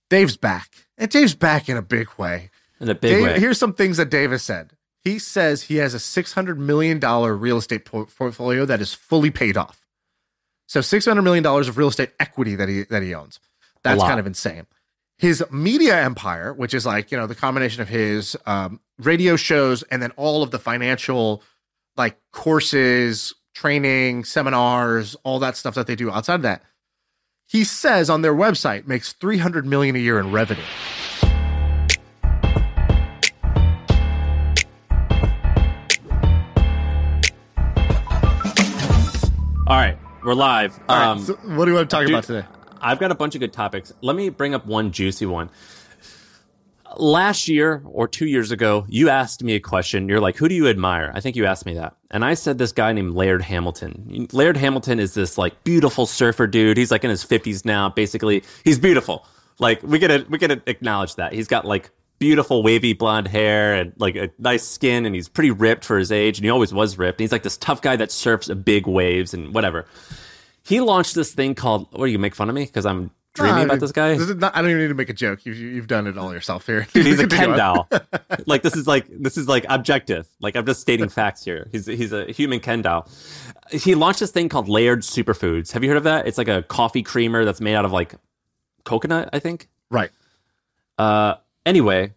Dave's back. And Dave's back in a big way. In a big way. Here's some things that Dave has said. He says he has a $600 million real estate portfolio that is fully paid off. So $600 million of real estate equity that he owns. That's kind of insane. His media empire, which is like, the combination of his radio shows and then all of the financial like courses, training, seminars, all that stuff that they do outside of that. He says on their website makes $300 million a year in revenue. All right, we're live. All right, so what do you want to talk about today? I've got a bunch of good topics. Let me bring up one juicy one. Last year or 2 years ago, you asked me a question. You're like, who do you admire? I think you asked me that. And I said this guy named Laird Hamilton. Laird Hamilton is this like beautiful surfer dude. He's like in his 50s now. Basically, he's beautiful. Like we gotta acknowledge that. He's got like beautiful wavy blonde hair and like a nice skin, and he's pretty ripped for his age, and he always was ripped. And he's like this tough guy that surfs big waves and whatever. He launched this thing called, what, do you make fun of me because I'm dreaming about this guy? I don't even need to make a joke. You've done it all yourself here. Dude, he's a Ken doll. Like this is like objective. Like I'm just stating facts here. He's a human Ken doll. He launched this thing called Laird Superfoods. Have you heard of that? It's like a coffee creamer that's made out of like coconut, I think. Right. Anyway,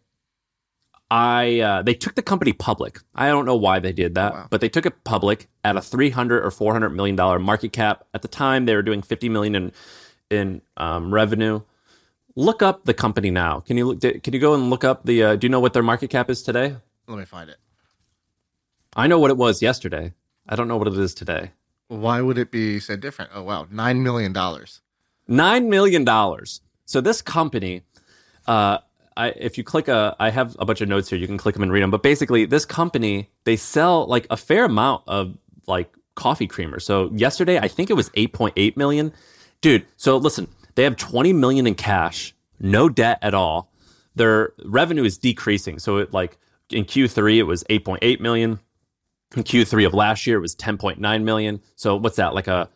they took the company public. I don't know why they did that, but they took it public at a $300 or $400 million market cap. At the time, they were doing $50 million in revenue. Look up the company now. Can you go and look up the? Do you know what their market cap is today? Let me find it. I know what it was yesterday. I don't know what it is today. Why would it be so different? Oh wow, $9 million. $9 million. So this company. If you click I have a bunch of notes here. You can click them and read them. But basically, this company, they sell like a fair amount of like coffee creamers. So yesterday, I think it was 8.8 million. Dude, so listen, they have 20 million in cash, no debt at all. Their revenue is decreasing. So it like in Q3, it was 8.8 million. In Q3 of last year, it was 10.9 million. So what's that? Like a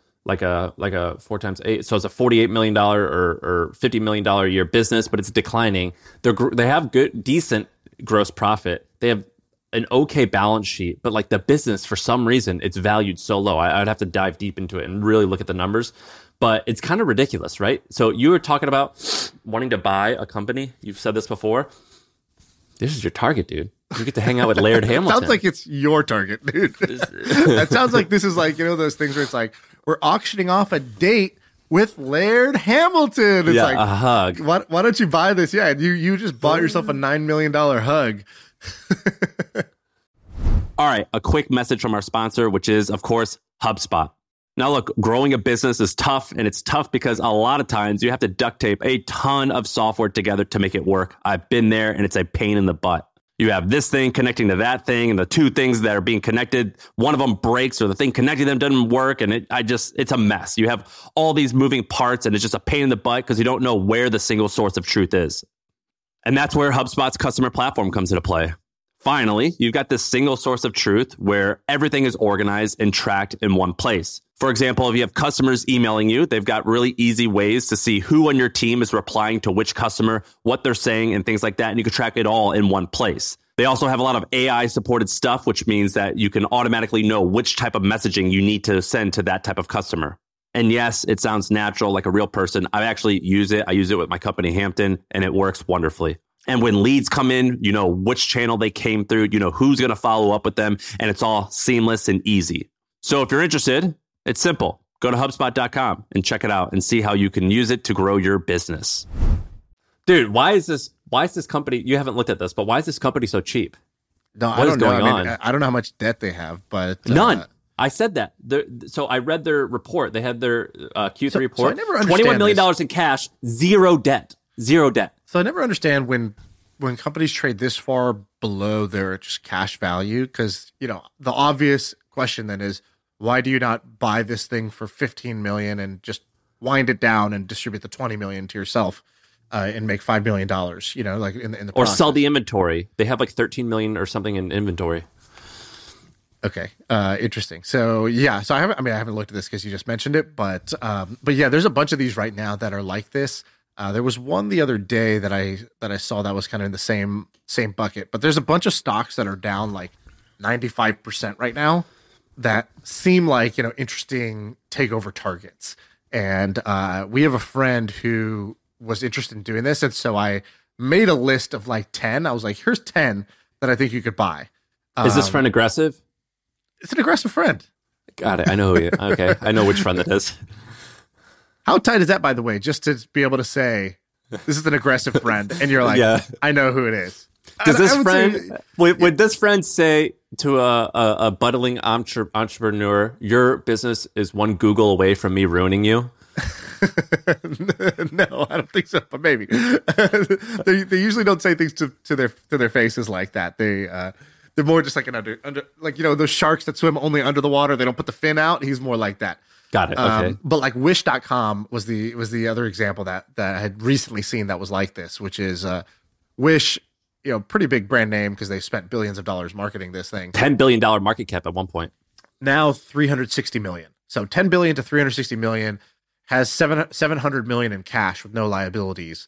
4 times 8. So it's a $48 million or $50 million a year business, but it's declining. They have decent gross profit. They have an okay balance sheet, but like the business, for some reason, it's valued so low. I'd have to dive deep into it and really look at the numbers, but it's kind of ridiculous, right? So you were talking about wanting to buy a company. You've said this before. This is your target, dude. You get to hang out with Laird Hamilton. Sounds like it's your target, dude. That sounds like this is like, those things where it's like, we're auctioning off a date with Laird Hamilton. It's like a hug. Why don't you buy this? Yeah, you just bought yourself a $9 million hug. All right, a quick message from our sponsor, which is, of course, HubSpot. Now, look, growing a business is tough, and it's tough because a lot of times you have to duct tape a ton of software together to make it work. I've been there, and it's a pain in the butt. You have this thing connecting to that thing, and the two things that are being connected, one of them breaks, or the thing connecting them doesn't work, and it's a mess. You have all these moving parts, and it's just a pain in the butt because you don't know where the single source of truth is. And that's where HubSpot's customer platform comes into play. Finally, you've got this single source of truth where everything is organized and tracked in one place. For example, if you have customers emailing you, they've got really easy ways to see who on your team is replying to which customer, what they're saying, and things like that. And you can track it all in one place. They also have a lot of AI supported stuff, which means that you can automatically know which type of messaging you need to send to that type of customer. And yes, it sounds natural, like a real person. I actually use it. I use it with my company, Hampton, and it works wonderfully. And when leads come in, you know which channel they came through, you know who's going to follow up with them, and it's all seamless and easy. So if you're interested, it's simple. Go to HubSpot.com and check it out and see how you can use it to grow your business. Dude, why is this company, you haven't looked at this, but why is this company so cheap? No, I don't know. I don't know how much debt they have, but none. I said that. So I read their report. They had their Q3 report. So I never understand $21 million in cash, zero debt. So I never understand when companies trade this far below their just cash value, because the obvious question then is, why do you not buy this thing for $15 million and just wind it down and distribute the $20 million to yourself and make $5 million? Like in the or process. Sell the inventory. They have like 13 million or something in inventory. Okay, interesting. So yeah, I haven't looked at this because you just mentioned it, but yeah, there's a bunch of these right now that are like this. There was one the other day that I saw that was kind of in the same bucket, but there's a bunch of stocks that are down like 95% right now that seem like, interesting takeover targets. And we have a friend who was interested in doing this, and so I made a list of like 10. I was like, here's 10 that I think you could buy. Is this friend aggressive? It's an aggressive friend. Got it. I know who you. Okay, I know which friend that is. How tight is that, by the way? Just to be able to say this is an aggressive friend, and you're like, yeah. I know who it is. Does this friend would this friend say to a budding entrepreneur, your business is one Google away from me ruining you? No, I don't think so, but maybe. They usually don't say things to their faces like that. They're more just like an under like, those sharks that swim only under the water. They don't put the fin out. He's more like that. Got it. Okay. But like Wish.com was the other example that I had recently seen that was like this, which is Wish, pretty big brand name because they spent billions of dollars marketing this thing. $10 billion market cap at one point. Now 360 million. So 10 billion to 360 million, has 700 million in cash with no liabilities.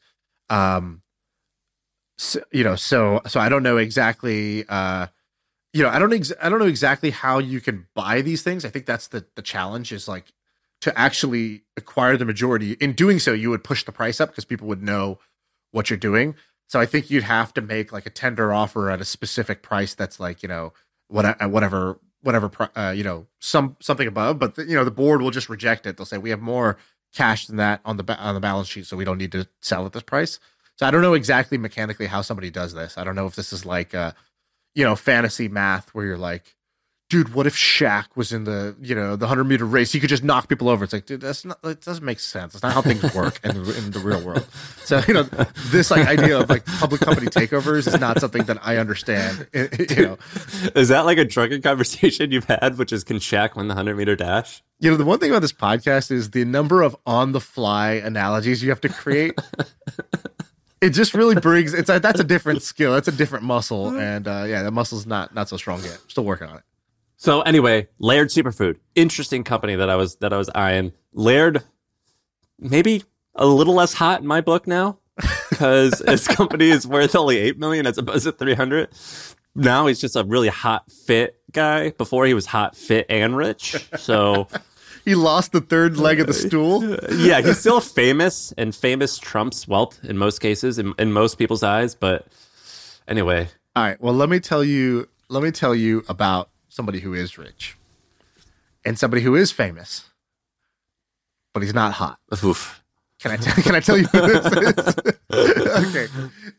So I don't know exactly I don't know exactly how you can buy these things. I think that's the challenge, is like to actually acquire the majority. In doing so, you would push the price up because people would know what you're doing. So I think you'd have to make like a tender offer at a specific price that's like, whatever, something above. But the board will just reject it. They'll say we have more cash than that on the balance sheet, so we don't need to sell at this price. So I don't know exactly mechanically how somebody does this. I don't know if this is like fantasy math where you're like, dude, what if Shaq was in the 100-meter race? He could just knock people over. It's like, dude, it doesn't make sense. It's not how things work in the real world. So, this like idea of like public company takeovers is not something that I understand. Is that like a drunken conversation you've had, which is, can Shaq win the 100-meter dash? The one thing about this podcast is the number of on-the-fly analogies you have to create. It just really brings that's a different skill. That's a different muscle. And that muscle's not so strong yet. I'm still working on it. So anyway, Laird Superfood, interesting company that I was eyeing. Laird, maybe a little less hot in my book now, because his company is worth only $8 million as opposed to 300. Now he's just a really hot, fit guy. Before he was hot, fit, and rich. So he lost the third leg of the stool. Yeah, he's still famous, and famous trumps wealth in most cases, in most people's eyes. But anyway, all right. Well, let me tell you about somebody who is rich and somebody who is famous, but he's not hot. Oof. Can I tell you who this is? Okay.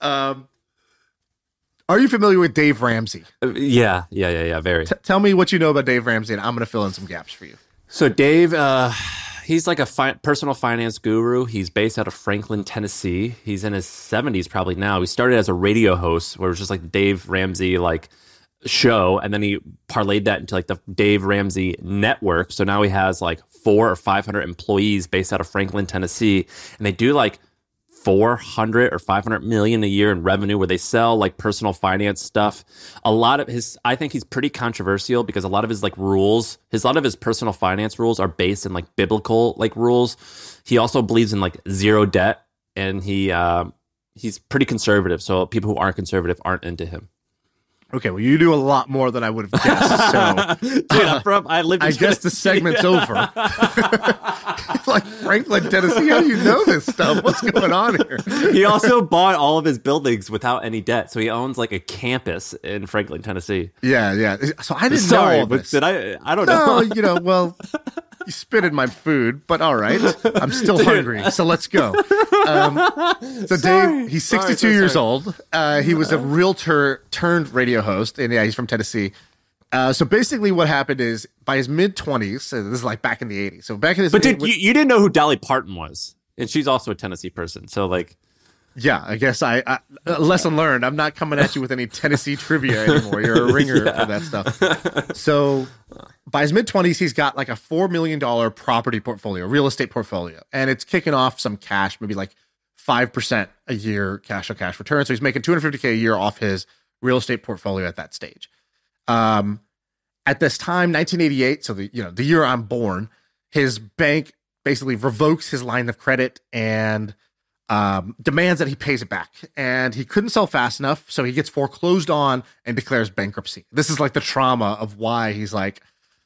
Are you familiar with Dave Ramsey? Yeah. Very. Tell me what you know about Dave Ramsey, and I'm going to fill in some gaps for you. So Dave, he's like a personal finance guru. He's based out of Franklin, Tennessee. He's in his 70s probably now. He started as a radio host where it was just like the Dave Ramsey show, and then he parlayed that into like the Dave Ramsey Network. So now he has like 400 or 500 employees based out of Franklin, Tennessee, and they do like 400 or 500 million a year in revenue, where they sell like personal finance stuff. A lot of I think he's pretty controversial because a lot of his personal finance rules are based in like biblical like rules. He also believes in like zero debt, and he's pretty conservative. So people who aren't conservative aren't into him. Okay, well, you do a lot more than I would have guessed. So, dude, I guess the segment's over. Like Franklin, Tennessee, how do you know this stuff? What's going on here? He also bought all of his buildings without any debt, so he owns like a campus in Franklin, Tennessee. Yeah. So I didn't know all this. Did I don't know. No, well, you spit in my food, but all right. I'm still hungry, so let's go. Dave, he's 62 years old. He was a realtor turned radio host, and he's from Tennessee. So basically what happened is by his mid-20s, so this is like back in the 80s. So back in his But you didn't know who Dolly Parton was, and she's also a Tennessee person. So like, yeah, I guess I lesson learned. I'm not coming at you with any Tennessee trivia anymore. You're a ringer for that stuff. So by his mid-20s, he's got like a $4 million property portfolio, real estate portfolio, and it's kicking off some cash, maybe like 5% a year cash on cash return. So he's making $250K a year off his real estate portfolio at that stage. At this time, 1988, so the year I'm born, his bank basically revokes his line of credit and demands that he pays it back, and he couldn't sell fast enough, so he gets foreclosed on and declares bankruptcy. This is like the trauma of why he's like,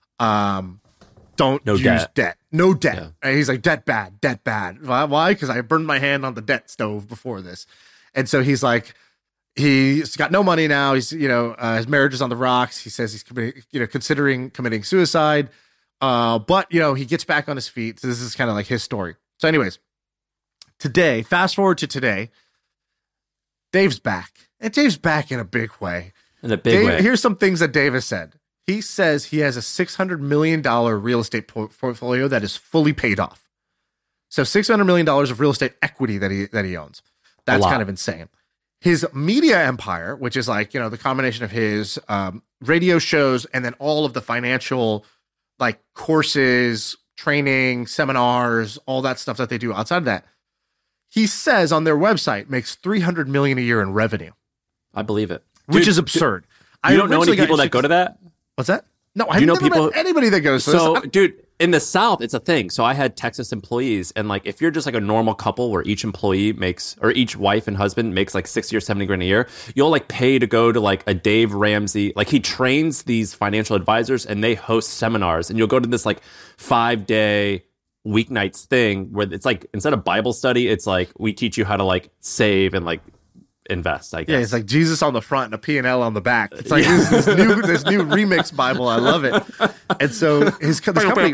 don't use debt. No debt. Yeah. And he's like, debt bad. Why? Because I burned my hand on the debt stove before this. And so he's like, he's got no money now. He's, his marriage is on the rocks. He says he's considering committing suicide. But he gets back on his feet. So this is kind of like his story. So anyways, today, fast forward to today, Dave's back. And Dave's back in a big way. Here's some things that Dave has said. He says he has a $600 million real estate portfolio that is fully paid off. So $600 million of real estate equity that he owns. That's kind of insane. His media empire, which is like, the combination of his radio shows and then all of the financial like courses, training, seminars, all that stuff that they do outside of that. He says on their website makes $300 million a year in revenue. I believe it. Which is absurd. You don't know any people that go to that? What's that? No, I never met anybody that goes to this. Dude, in the South, it's a thing. So I had Texas employees, and like if you're just like a normal couple where each employee makes, or each wife and husband makes like 60 or 70 grand a year, you'll like pay to go to like a Dave Ramsey. Like he trains these financial advisors and they host seminars, and you'll go to this like 5-day weeknights thing where it's like instead of Bible study, it's like we teach you how to like save and like invest, I guess. Yeah, it's like Jesus on the front and a P&L on the back. It's like this new remix Bible. I love it. And so his company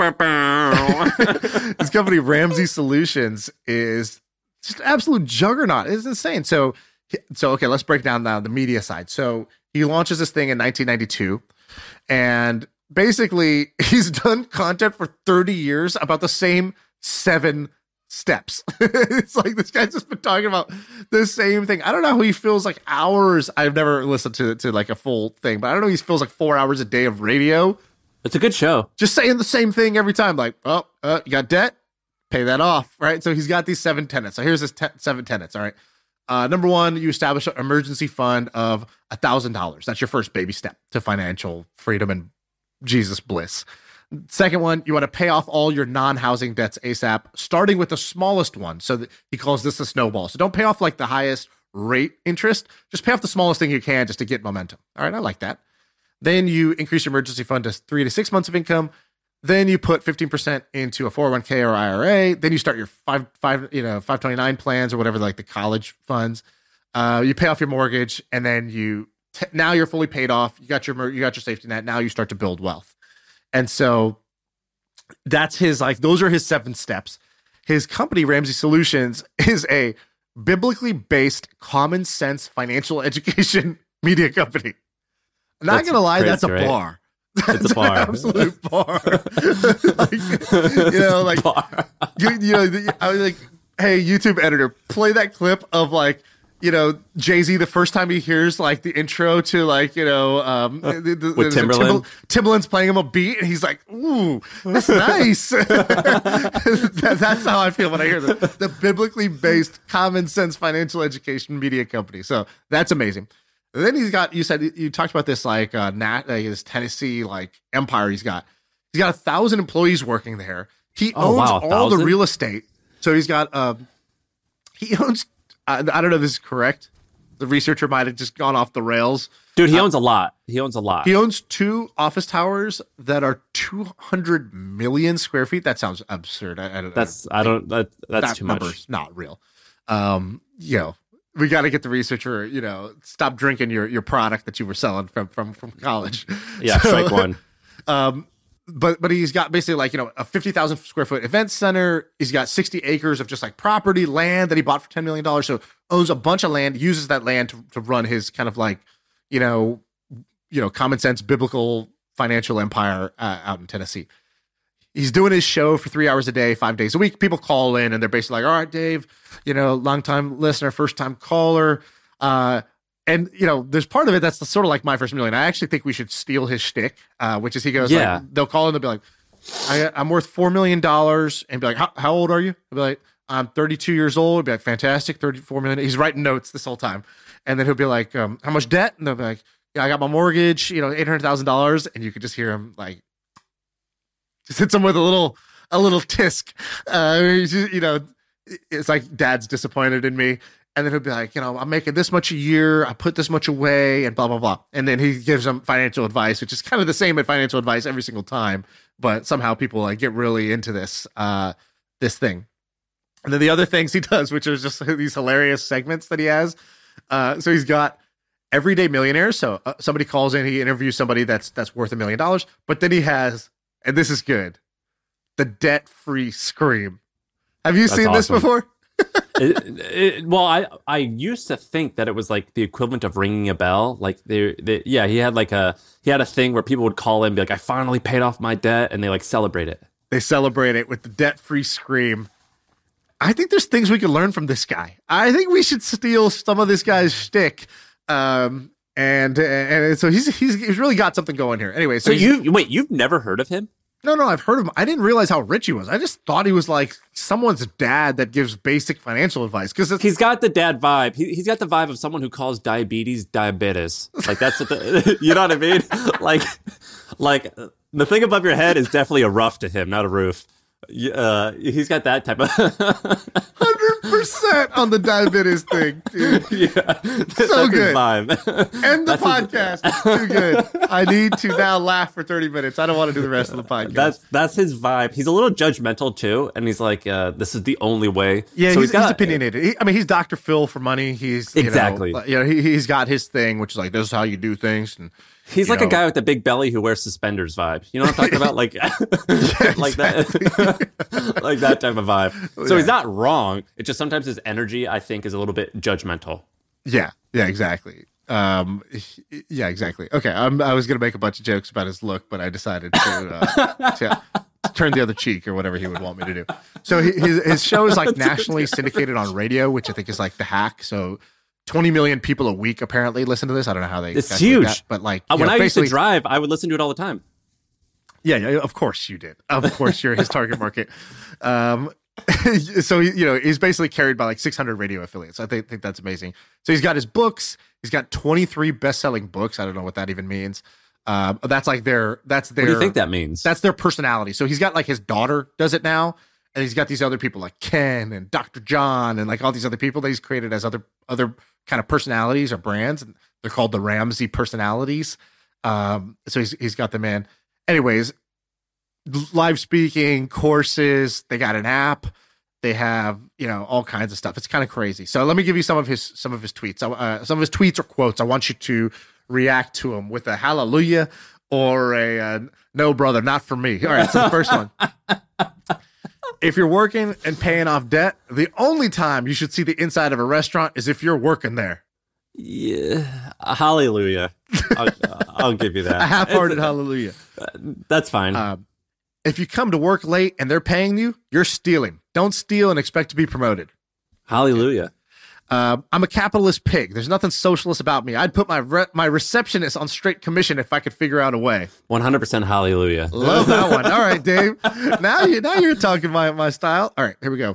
Ramsey Solutions is just an absolute juggernaut. It's insane. So okay, let's break down now the media side. So he launches this thing in 1992, and basically he's done content for 30 years about the same 7 steps. It's like this guy's just been talking about the same thing. I don't know how he feels like hours. I've never listened to like a full thing, but I don't know. He feels like 4 hours a day of radio. It's a good show. Just saying the same thing every time. Like, you got debt, pay that off, right? So he's got these 7 tenets. So here's his 7 tenets. All right. Number 1, you establish an emergency fund of $1,000. That's your first baby step to financial freedom and Jesus bliss. Second one, you want to pay off all your non-housing debts ASAP, starting with the smallest one. So he calls this a snowball. So don't pay off like the highest rate interest. Just pay off the smallest thing you can just to get momentum. All right, I like that. Then you increase your emergency fund to 3 to 6 months of income. Then you put 15% into a 401k or IRA. Then you start your 529 plans or whatever, like the college funds. You pay off your mortgage, and then now you're fully paid off. You got your safety net. Now you start to build wealth. And so that's those are his 7 steps. His company, Ramsey Solutions, is a biblically based common sense financial education media company. I'm not going to lie, that's a bar. It's a bar. An absolute bar. Bar. I was like, hey, YouTube editor, play that clip of like, Jay-Z, the first time he hears like the intro to like, with Timbaland. Timbaland's playing him a beat and he's like, ooh, that's nice. That's how I feel when I hear the biblically based common sense financial education media company. So that's amazing. And then you talked about this like this Tennessee like empire he's got 1,000 employees working there. He owns all the real estate. So he's got he owns, I don't know if this is correct. The researcher might have just gone off the rails. Dude, he owns a lot. He owns 2 office towers that are 200 million square feet. That sounds absurd. That's too much. Number's not real. We got to get the researcher, stop drinking your product that you were selling from college. Yeah, strike one. But he's got basically like, a 50,000 square foot event center. He's got 60 acres of just like property, land that he bought for $10 million. So owns a bunch of land, uses that land to run his kind of like, common sense, biblical financial empire out in Tennessee. He's doing his show for 3 hours a day, 5 days a week. People call in and they're basically like, all right, Dave, long time listener, first time caller. And, there's part of it that's sort of like My First Million. I actually think we should steal his shtick, which is he goes, like, they'll call in and they'll be like, I'm worth $4 million. And be like, how old are you? I'll be like, I'm 32 years old. I'll be like, fantastic, 34 million. He's writing notes this whole time. And then he'll be like, how much debt? And they'll be like, yeah, I got my mortgage, $800,000. And you could just hear him like, just hits him with a little tisk. it's like dad's disappointed in me. And then he'll be like, I'm making this much a year. I put this much away and blah, blah, blah. And then he gives them financial advice, which is kind of the same as financial advice every single time. But somehow people like get really into this thing. And then the other things he does, which are just these hilarious segments that he has. So he's got everyday millionaires. So somebody calls in, he interviews somebody that's worth $1 million. But then he has, and this is good, the debt-free scream. Have you seen this before? Well, I used to think that it was like the equivalent of ringing a bell. Like he had a thing where people would call in and be like, I finally paid off my debt, and they like celebrate it. They celebrate it with the debt-free scream. I think there's things we can learn from this guy. I think we should steal some of this guy's shtick. And so he's really got something going here. Anyway, so you've never heard of him? No, I've heard of him. I didn't realize how rich he was. I just thought he was like someone's dad that gives basic financial advice. Because he's got the dad vibe. He's got the vibe of someone who calls diabetes. Like that's you know what I mean? Like the thing above your head is definitely a roof to him, not a roof. He's got that type of 100% on the diabetes thing, dude. Yeah, so good. End the podcast. It's too good. I need to now laugh for 30 minutes. I don't want to do the rest of the podcast. That's his vibe. He's a little judgmental too, and he's like, "This is the only way." Yeah, so he's opinionated. He's Dr. Phil for money. He's exactly. He's got his thing, which is like, this is how you do things, and. He's like a guy with a big belly who wears suspenders vibe. You know what I'm talking about? Like, like that, like that type of vibe. So he's not wrong. It's just sometimes his energy, I think, is a little bit judgmental. Yeah, exactly. Exactly. Okay, I was gonna make a bunch of jokes about his look, but I decided to turn the other cheek or whatever he would want me to do. So his show is like nationally syndicated on radio, which I think is like The Hack. So. 20 million people a week apparently listen to this. I don't know how they. It's huge. That, but like when I used to drive, I would listen to it all the time. Yeah, of course you did. Of course you're his target market. So he's basically carried by like 600 radio affiliates. I think that's amazing. So he's got his books. He's got 23 best-selling books. I don't know what that even means. That's their. What do you think that means? That's their personality. So he's got like his daughter does it now. And he's got these other people like Ken and Dr. John and like all these other people that he's created as other kind of personalities or brands. And they're called the Ramsey personalities. So he's got them in. Anyways, live speaking, courses. They got an app. They have, all kinds of stuff. It's kind of crazy. So let me give you some of his tweets. Some of his tweets or quotes. I want you to react to them with a hallelujah or a no, brother, not for me. All right. So the first one. If you're working and paying off debt, the only time you should see the inside of a restaurant is if you're working there. Yeah, hallelujah. I'll give you that. A half-hearted hallelujah. That's fine. If you come to work late and they're paying you, you're stealing. Don't steal and expect to be promoted. Hallelujah. I'm a capitalist pig. There's nothing socialist about me. I'd put my receptionist on straight commission if I could figure out a way. 100% hallelujah. Love that one. All right, Dave. Now you're talking my style. All right, here we go.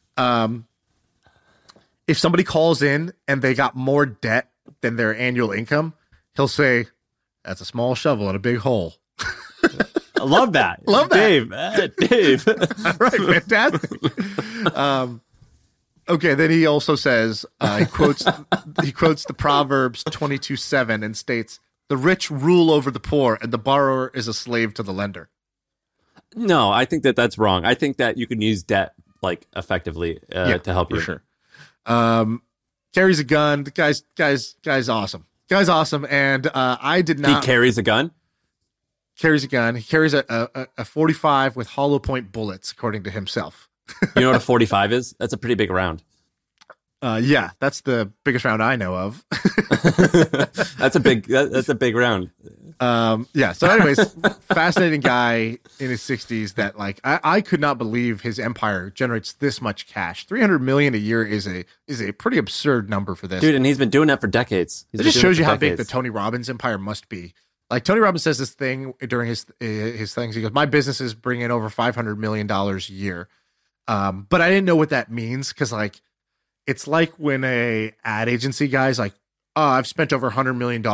If somebody calls in and they got more debt than their annual income, he'll say, "That's a small shovel in a big hole." I love that. Love that. Dave. All right, fantastic. Okay, then he also says, he quotes the Proverbs 22:7 and states, "The rich rule over the poor, and the borrower is a slave to the lender." No, I think that's wrong. I think that you can use debt like effectively to help you. For sure. Carries a gun. The guy's awesome. Guy's awesome, and I did not. He carries a gun. Carries a gun. He carries a 45 with hollow point bullets, according to himself. You know what a 45 is? That's a pretty big round. Yeah, that's the biggest round I know of. That's a big round. Yeah. So, anyways, fascinating guy in his 60s that like I could not believe his empire generates this much cash. 300 million a year is a pretty absurd number for this dude, and he's been doing that for decades. It just shows you how big the Tony Robbins empire must be. Like Tony Robbins says this thing during his things. He goes, "My businesses bring in over $500 million a year." But I didn't know what that means because like it's like when a ad agency guy's like, "Oh, I've spent over $100 million.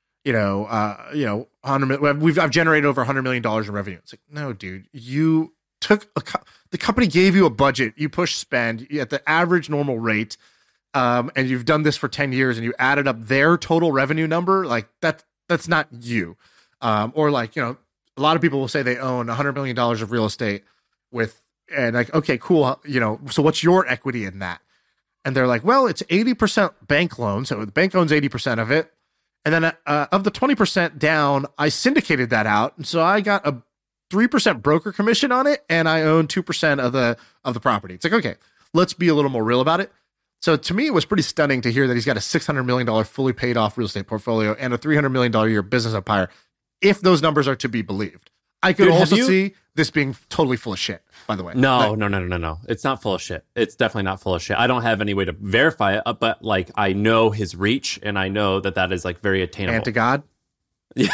I've generated over $100 million in revenue." It's like, no, dude, you the company gave you a budget, you push spend at the average normal rate, and you've done this for 10 years, and you added up their total revenue number, like that's not you. Or like, a lot of people will say they own $100 million of real estate and like, okay, cool. So what's your equity in that? And they're like, well, it's 80% bank loan. So the bank owns 80% of it. And then of the 20% down, I syndicated that out. And so I got a 3% broker commission on it, and I own 2% of the property. It's like, okay, let's be a little more real about it. So to me, it was pretty stunning to hear that he's got a $600 million fully paid off real estate portfolio and a $300 million a year business empire, if those numbers are to be believed. I could also see this being totally full of shit, by the way. No. It's not full of shit. It's definitely not full of shit. I don't have any way to verify it, but like I know his reach, and I know that is like very attainable. And to God? Yeah.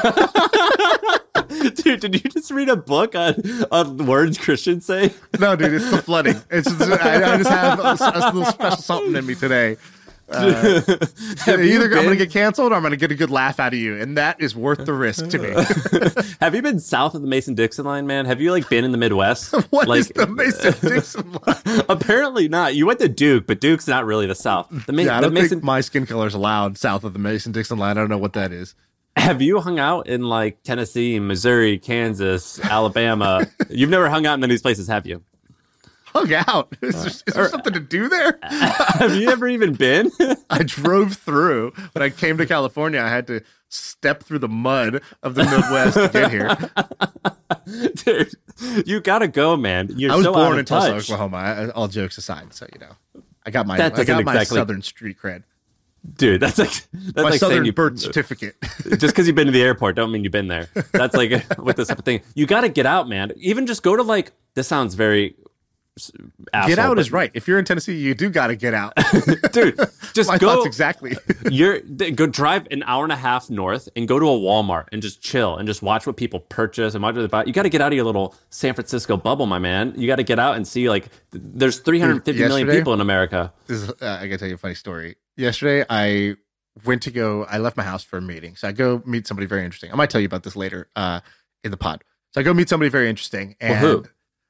Dude, did you just read a book on words Christians say? No, dude, it's the flooding. I just have a little special something in me today. Either I'm going to get canceled or I'm going to get a good laugh out of you, and that is worth the risk to me. Have you been south of the Mason-Dixon line, man? Have you like been in the Midwest? What is the Mason-Dixon line? Apparently not. You went to Duke, but Duke's not really the South. I don't think my skin color is allowed south of the Mason-Dixon line. I don't know what that is. Have you hung out in like Tennessee, Missouri, Kansas, Alabama? You've never hung out in any of these places, have you? Hung out? Is there something to do there? Have you ever even been? I drove through. When I came to California, I had to step through the mud of the Midwest to get here. Dude, you gotta go, man. I was born in Tulsa, Oklahoma. All jokes aside, so I got my Southern street cred. Dude, that's like my Southern birth certificate. Just because you've been to the airport, don't mean you've been there. That's like with this type of thing. You got to get out, man. Even just go to like. This sounds very. Get out is right. If you're in Tennessee, you do got to get out, dude. Just my go. Thoughts exactly. Go drive an hour and a half north and go to a Walmart and just chill and just watch what people purchase and watch what they buy. You got to get out of your little San Francisco bubble, my man. You got to get out and see like there's 350 million people in America. I got to tell you a funny story. Yesterday, I left my house for a meeting. So I go meet somebody very interesting. I might tell you about this later in the pod. So I go meet somebody very interesting. And who?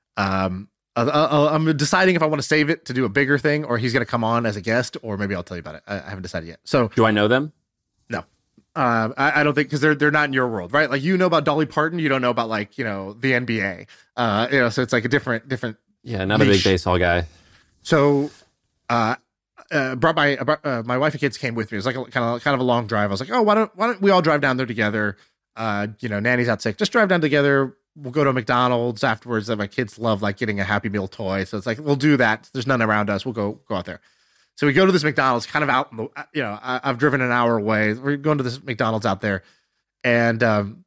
I'm deciding if I want to save it to do a bigger thing, or he's going to come on as a guest, or maybe I'll tell you about it. I haven't decided yet. So do I know them? No. I don't think, because they're not in your world, right? Like, you know about Dolly Parton, you don't know about like, the NBA. So it's like a different. Yeah, not niche. A big baseball guy. So brought my wife and kids came with me. It was like kind of a long drive. I was like, oh, why don't we all drive down there together? Nanny's out sick. Just drive down together. We'll go to McDonald's afterwards. That my kids love like getting a Happy Meal toy. So it's like, we'll do that. There's none around us. We'll go out there. So we go to this McDonald's kind of out, I've driven an hour away. We're going to this McDonald's out there. And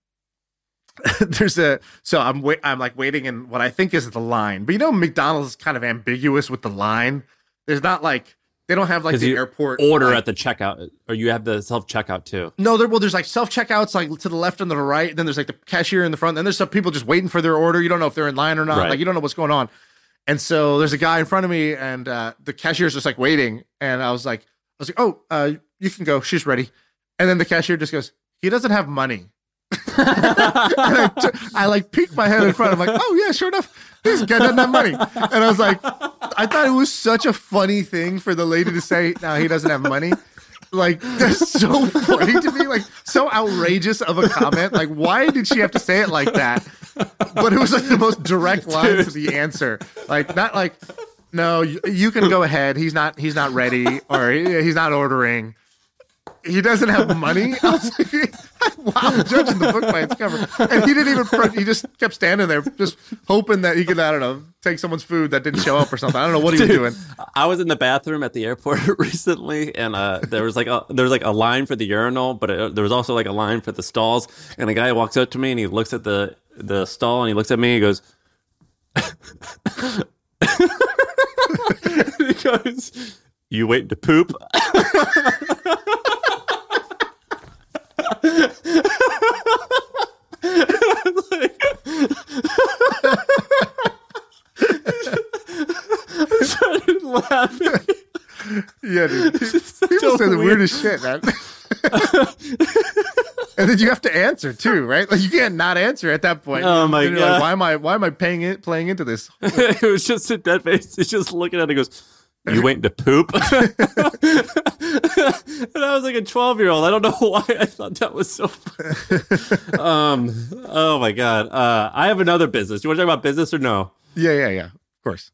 I'm like waiting in what I think is the line. But McDonald's is kind of ambiguous with the line. There's not like, they don't have like the airport order at the checkout, or you have the self checkout too. No, there's like self checkouts like to the left and to the right. Then there's like the cashier in the front. Then there's some people just waiting for their order. You don't know if they're in line or not. Right. Like, you don't know what's going on. And so there's a guy in front of me, and the cashier's just like waiting. And I was like, oh, you can go. She's ready. And then the cashier just goes, he doesn't have money. And I like peeked my head in front. I'm like, oh yeah, sure enough, this guy doesn't have money. And I was like, I thought it was such a funny thing for the lady to say, no, he doesn't have money. Like, that's so funny to me, like so outrageous of a comment. Like, why did she have to say it like that? But it was like the most direct line to the answer. Like, not like, no, you can go ahead. He's not ready, or he's not ordering. He doesn't have money. I was like, wow, I'm judging the book by its cover. And he didn't even, he just kept standing there, just hoping that he could, I don't know, take someone's food that didn't show up or something. I don't know what he was doing. I was in the bathroom at the airport recently, and there was like a line for the urinal, but there was also like a line for the stalls. And a guy walks up to me and he looks at the stall and he looks at me and he goes, he goes, you waiting to poop? I started laughing. Yeah, dude. People say the weirdest shit, man. And then you have to answer too, right? Like you can't not answer at that point. Oh my God. Like, why am I playing into this? It was just a dead face. He's just looking at it and goes, "You waiting to poop?" And I was like a 12-year-old. I don't know why I thought that was so funny. Oh my God. I have another business. Do you want to talk about business or no? Yeah. Of course.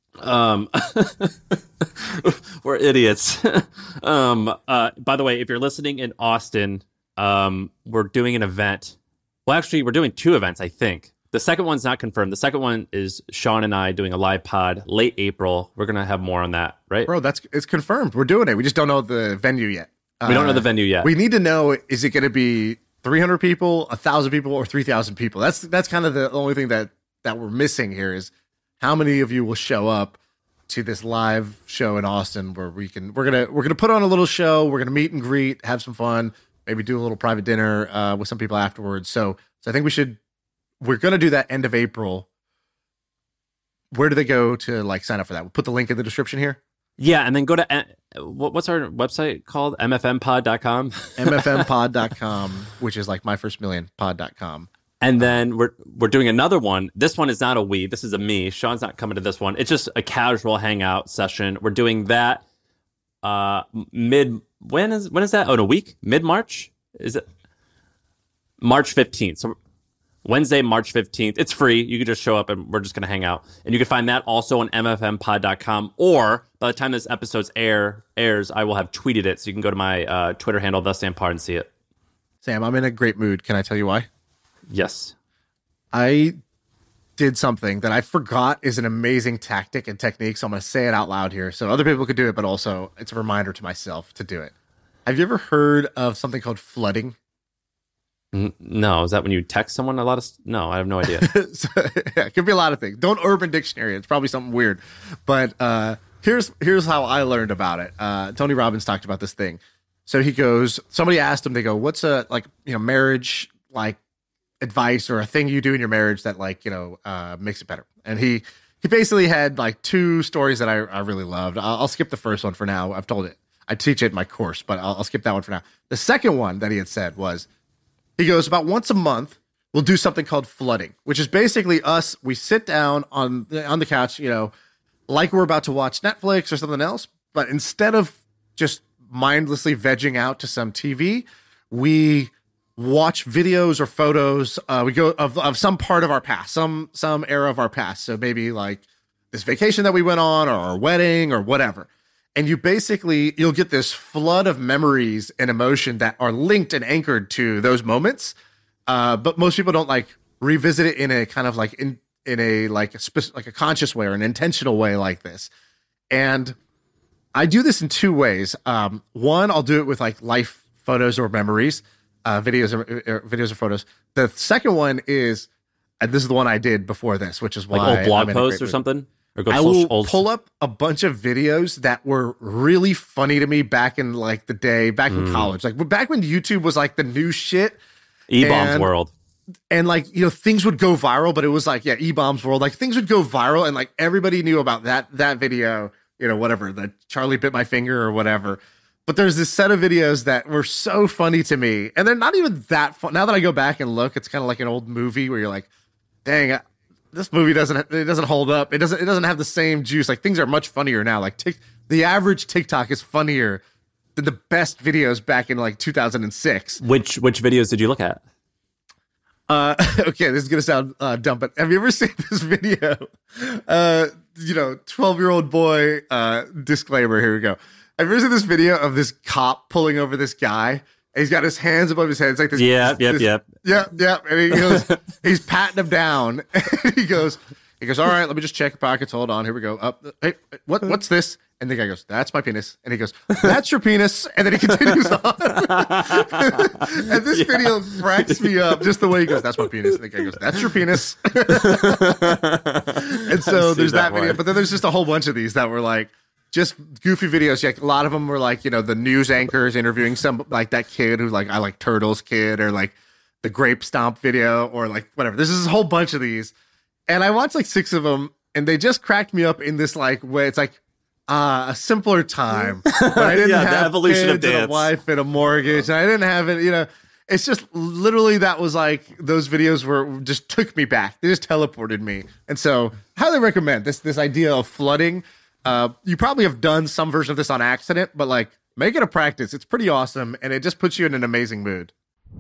We're idiots. By the way, if you're listening in Austin, we're doing an event. Well, actually, we're doing 2 events, I think. The second one's not confirmed. The second one is Sean and I doing a live pod late April. We're going to have more on that, right? Bro, it's confirmed. We're doing it. We just don't know the venue yet. We don't know the venue yet. We need to know, is it going to be 300 people, 1,000 people, or 3,000 people? That's kind of the only thing that we're missing here is how many of you will show up to this live show in Austin where we're gonna put on a little show. We're gonna meet and greet, have some fun, maybe do a little private dinner with some people afterwards. So I think we're gonna do that end of April. Where do they go to like sign up for that? We'll put the link in the description here. Yeah, and then go to what's our website called? mfmpod.com. mfmpod.com, which is like myfirstmillionpod.com. And then we're doing another one. This one is not a we. This is a me. Sean's not coming to this one. It's just a casual hangout session. We're doing that when is that? Oh, in a week? Mid-March? Is it March 15th? So Wednesday, March 15th. It's free. You can just show up and we're just going to hang out. And you can find that also on mfmpod.com. Or by the time this episode airs, I will have tweeted it. So you can go to my Twitter handle, TheSamPod, and see it. Sam, I'm in a great mood. Can I tell you why? Yes. I did something that I forgot is an amazing tactic and technique. So I'm going to say it out loud here so other people could do it, but also it's a reminder to myself to do it. Have you ever heard of something called flooding? No. Is that when you text someone a lot of... No, I have no idea. It could be a lot of things. Don't Urban Dictionary. It's probably something weird. But here's how I learned about it. Tony Robbins talked about this thing. So he goes, somebody asked him, they go, what's a marriage like advice or a thing you do in your marriage that makes it better? And he basically had like 2 stories that I really loved. I'll skip the first one for now. I've told it. I teach it in my course, but I'll skip that one for now. The second one that he had said was, he goes, about once a month, we'll do something called flooding, which is basically us. We sit down on the couch, like we're about to watch Netflix or something else. But instead of just mindlessly vegging out to some TV, we watch videos or photos. We go of some part of our past, some era of our past. So maybe like this vacation that we went on or our wedding or whatever. And you'll get this flood of memories and emotion that are linked and anchored to those moments. But most people don't like revisit it in a kind of like in a like a conscious way or an intentional way like this. And I do this in 2 ways. One, I'll do it with like life photos or memories, videos or photos. The second one is, and this is the one I did before this, which is why like old blog posts or something. I will pull up a bunch of videos that were really funny to me back in like the day, back in college, like back when YouTube was like the new shit. E-Bombs World. And like, things would go viral, but it was like, E-Bombs World, like things would go viral and like everybody knew about that video, whatever, the Charlie bit my finger or whatever. But there's this set of videos that were so funny to me. And they're not even that fun. Now that I go back and look, it's kind of like an old movie where you're like, dang, this movie doesn't hold up. It doesn't have the same juice. Like things are much funnier now. Like the average TikTok is funnier than the best videos back in like 2006. Which videos did you look at? Okay, this is gonna sound dumb, but have you ever seen this video? 12-year-old boy. Disclaimer. Here we go. Have you ever seen this video of this cop pulling over this guy? He's got his hands above his head. It's like this. Yep. Yeah. And he goes, he's patting him down. And he goes, all right, let me just check your pockets. Hold on. Here we go. Hey, what's this? And the guy goes, that's my penis. And he goes, that's your penis. And then he continues on. And this video cracks me up just the way he goes, that's my penis. And the guy goes, that's your penis. And so there's that video. But then there's just a whole bunch of these that were like, just goofy videos. Like a lot of them were like, the news anchors interviewing some like that kid who's like, I like turtles kid, or like the grape stomp video, or like whatever. There's this whole bunch of these. And I watched like 6 of them and they just cracked me up in this like way. It's like a simpler time. When I didn't have the evolution kids of dance. and a wife and a mortgage. And I didn't have it, It's just literally that was like those videos were just took me back. They just teleported me. And so highly recommend this idea of flooding. You probably have done some version of this on accident, but like make it a practice. It's pretty awesome. And it just puts you in an amazing mood.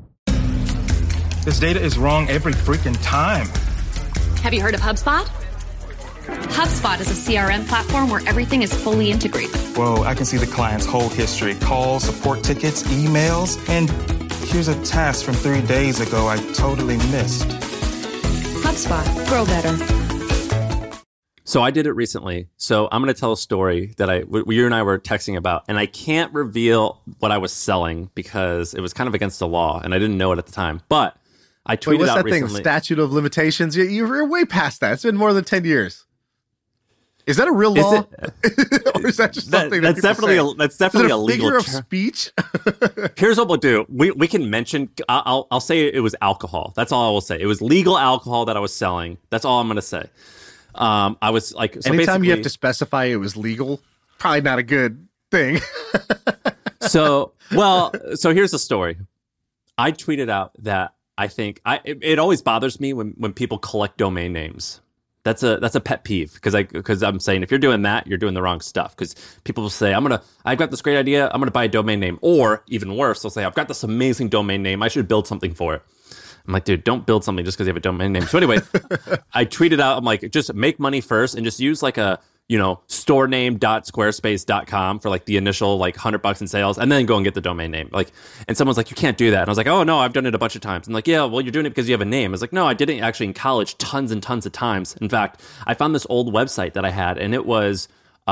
This data is wrong every freaking time. Have you heard of HubSpot? HubSpot is a CRM platform where everything is fully integrated. Whoa, I can see the client's whole history, calls, support tickets, emails, and here's a task from 3 days ago I totally missed. HubSpot. Grow better. So I did it recently. So I'm going to tell a story that you and I were texting about, and I can't reveal what I was selling because it was kind of against the law, and I didn't know it at the time. But I tweeted what's out that recently. Thing? Statute of limitations. You're way past that. It's been more than 10 years. Is that a real law, or is that just something that's definitely a legal figure of speech? Here's what we'll do: we can mention. I'll say it was alcohol. That's all I will say. It was legal alcohol that I was selling. That's all I'm going to say. I was like, so anytime you have to specify it was legal, probably not a good thing. So here's the story. I tweeted out that I think it always bothers me when people collect domain names. That's a pet peeve because I'm saying if you're doing that, you're doing the wrong stuff. Because people will say, I've got this great idea, I'm gonna buy a domain name, or even worse, they'll say, I've got this amazing domain name, I should build something for it. I'm like, dude, don't build something just because you have a domain name. So anyway, I tweeted out, I'm like, just make money first and just use like a storename.squarespace.com for like the initial like $100 in sales, and then go and get the domain name. Like, and someone's like, you can't do that. And I was like, oh no, I've done it a bunch of times. And like, yeah, well, you're doing it because you have a name. I was like, no, I did it actually in college tons and tons of times. In fact, I found this old website that I had, and it was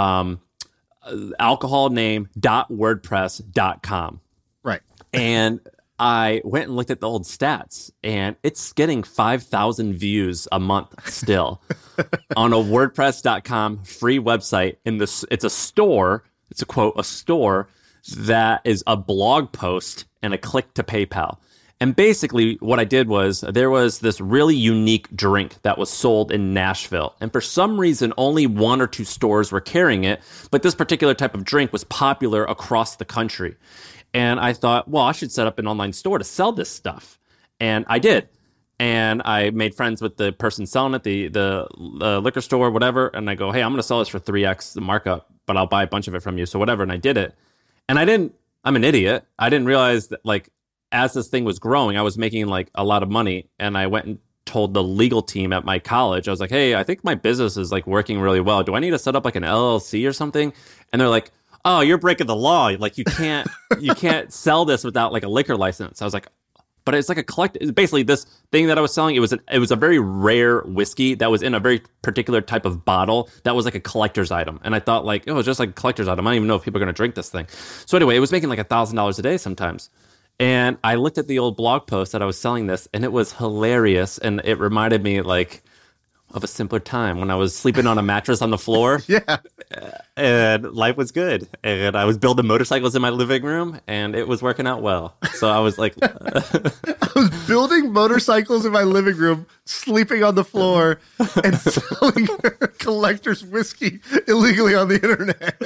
alcoholname.wordpress.com. Right. And I went and looked at the old stats, and it's getting 5,000 views a month still on a WordPress.com free website. It's a store. It's a store that is a blog post and a click to PayPal. And basically what I did was there was this really unique drink that was sold in Nashville. And for some reason, only 1 or 2 stores were carrying it. But this particular type of drink was popular across the country. And I thought, well, I should set up an online store to sell this stuff. And I did. And I made friends with the person selling it, the liquor store, whatever. And I go, hey, I'm going to sell this for 3x the markup, but I'll buy a bunch of it from you. So whatever. And I did it. And I'm an idiot. I didn't realize that, like, as this thing was growing, I was making like a lot of money. And I went and told the legal team at my college, I was like, hey, I think my business is like working really well. Do I need to set up like an LLC or something? And they're like, oh, you're breaking the law. Like, you can't sell this without like a liquor license. I was like, but it's like a basically this thing that I was selling. It was a very rare whiskey that was in a very particular type of bottle that was like a collector's item. And I thought like, oh, it's just like a collector's item. I don't even know if people are going to drink this thing. So anyway, it was making like $1,000 a day sometimes. And I looked at the old blog post that I was selling this, and it was hilarious. And it reminded me like of a simpler time when I was sleeping on a mattress on the floor. Yeah. And life was good. And I was building motorcycles in my living room, and it was working out well. So I was like... I was building motorcycles in my living room, sleeping on the floor, and selling collector's whiskey illegally on the internet.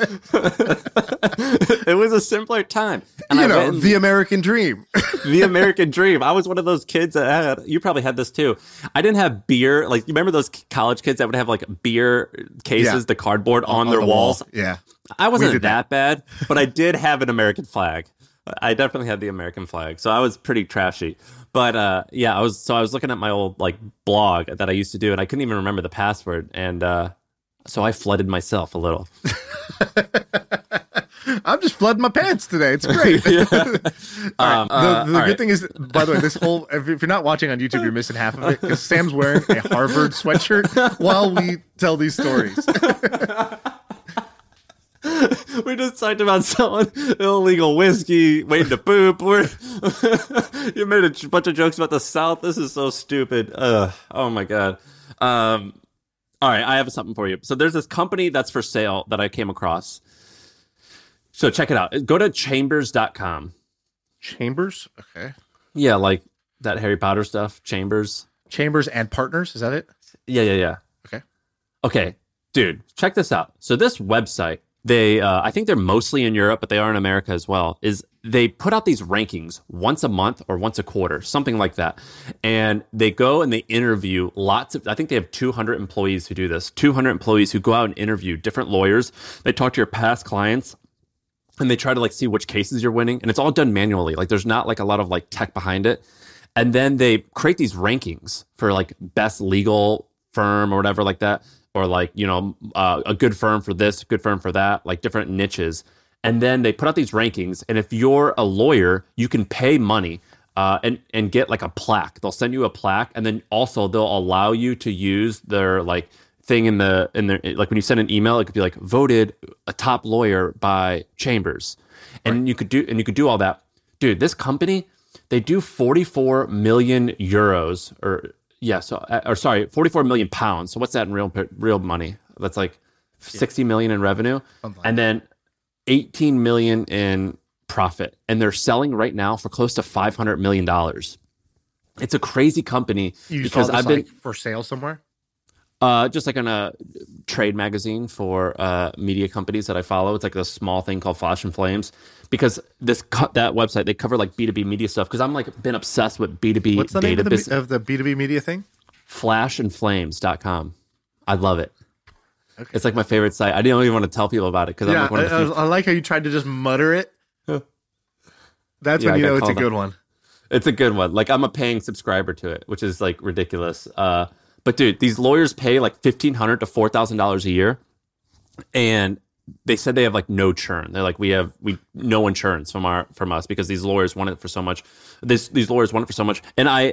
It was a simpler time. And the American dream. The American dream. I was one of those kids that you probably had this too. I didn't have beer. Like, you remember those college kids that would have like beer cases, the cardboard on their walls? Yeah. I wasn't that bad, but I did have an American flag. I definitely had the American flag. So I was pretty trashy. But I was looking at my old like blog that I used to do, and I couldn't even remember the password. And so I flooded myself a little. I'm just flooding my pants today. It's great. All right. The good thing is, by the way, this whole, if you're not watching on YouTube, you're missing half of it because Sam's wearing a Harvard sweatshirt while we tell these stories. We just talked about selling illegal whiskey, waiting to poop. You made a bunch of jokes about the South. This is so stupid. Oh my God. All right, I have something for you. So there's this company that's for sale that I came across. So check it out. Go to chambers.com. Chambers? Okay. Yeah, like that Harry Potter stuff. Chambers. Chambers and Partners, is that it? Yeah. Okay, dude, check this out. So this website, I think they're mostly in Europe, but they are in America as well, is they put out these rankings once a month or once a quarter, something like that. And they go and they interview I think they have 200 employees who do this, 200 employees who go out and interview different lawyers. They talk to your past clients and they try to like see which cases you're winning. And it's all done manually. Like there's not like a lot of like tech behind it. And then they create these rankings for like best legal firm or whatever like that. Or like, a good firm for this, good firm for that, like different niches. And then they put out these rankings. And if you're a lawyer, you can pay money and get like a plaque. They'll send you a plaque. And then also they'll allow you to use their like thing in their, like when you send an email, it could be like voted a top lawyer by Chambers. And you could do all that. Dude, this company, they do 44 million euros 44 million pounds. So what's that in real money? That's like 60 million in revenue. And then 18 million in profit. And they're selling right now for close to $500 million. It's a crazy company because I've been for sale somewhere. Just like on a trade magazine for media companies that I follow. It's like a small thing called Flash and Flames. Because that website, they cover like B2B media stuff. Because I'm like been obsessed with B2B. What's the name of the B2B media thing? Flashandflames.com. I love it. Okay. It's like my favorite site. I didn't even want to tell people about it because I'm like one of the few. I like how you tried to just mutter it. That's when you know it's a good one. It's a good one. Like I'm a paying subscriber to it, which is like ridiculous. But dude, these lawyers pay like $1,500 to $4,000 a year, and they said they have like no churn. They're like, we no insurance from us because these lawyers want it for so much. These lawyers want it for so much, and I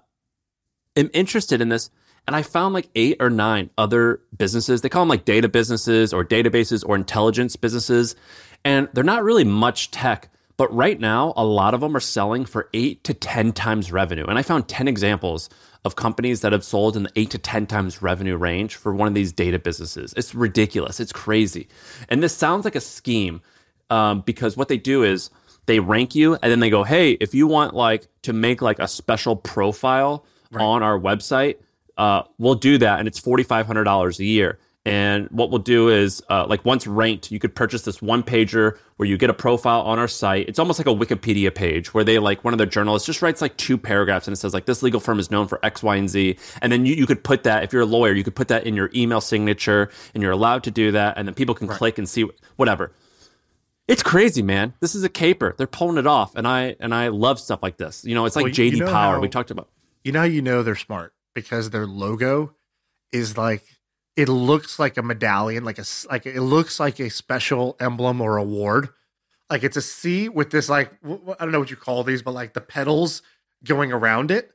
am interested in this. And I found like 8 or 9 other businesses. They call them like data businesses or databases or intelligence businesses. And they're not really much tech. But right now, a lot of them are selling for 8 to 10 times revenue. And I found 10 examples of companies that have sold in the 8 to 10 times revenue range for one of these data businesses. It's ridiculous. It's crazy. And this sounds like a scheme because what they do is they rank you and then they go, hey, if you want like to make like a special profile on our website, we'll do that, and it's $4,500 a year. And what we'll do is, like once ranked, you could purchase this one pager where you get a profile on our site. It's almost like a Wikipedia page where they like one of their journalists just writes like 2 paragraphs and it says like this legal firm is known for X, Y, and Z. And then you could put that, if you're a lawyer, you could put that in your email signature, and you're allowed to do that. And then people can click and see whatever. It's crazy, man. This is a caper. They're pulling it off, and I love stuff like this. It's like JD Power we talked about. How they're smart. Because their logo is like, it looks like a medallion, it looks like a special emblem or award. Like it's a C with this like, I don't know what you call these, but like the petals going around it.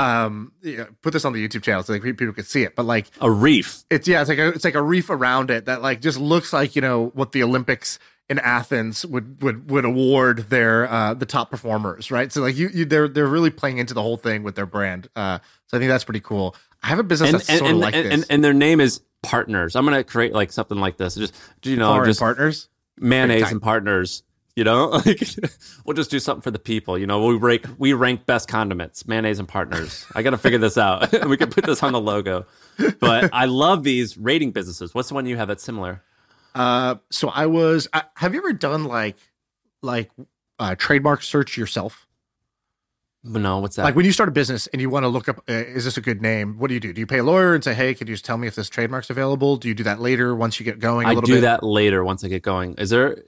Put this on the YouTube channel so like people can see it. But like a reef. It's like a reef around it that like just looks like what the Olympics in Athens would award their the top performers, right? So like they're really playing into the whole thing with their brand. So I think that's pretty cool. I have a business that's sort of like this, and their name is Partners. I'm gonna create like something like this. Just Partners, mayonnaise and partners. Like, we'll just do something for the people. We rank best condiments, mayonnaise and partners. I got to figure this out. We can put this on the logo. But I love these rating businesses. What's the one you have that's similar? So have you ever done like trademark search yourself? No, what's that? Like when you start a business and you want to look up, is this a good name? What do you do? Do you pay a lawyer and say, hey, could you just tell me if this trademark's available? Do you do that later once you get going a little bit? I do that later once I get going. Is there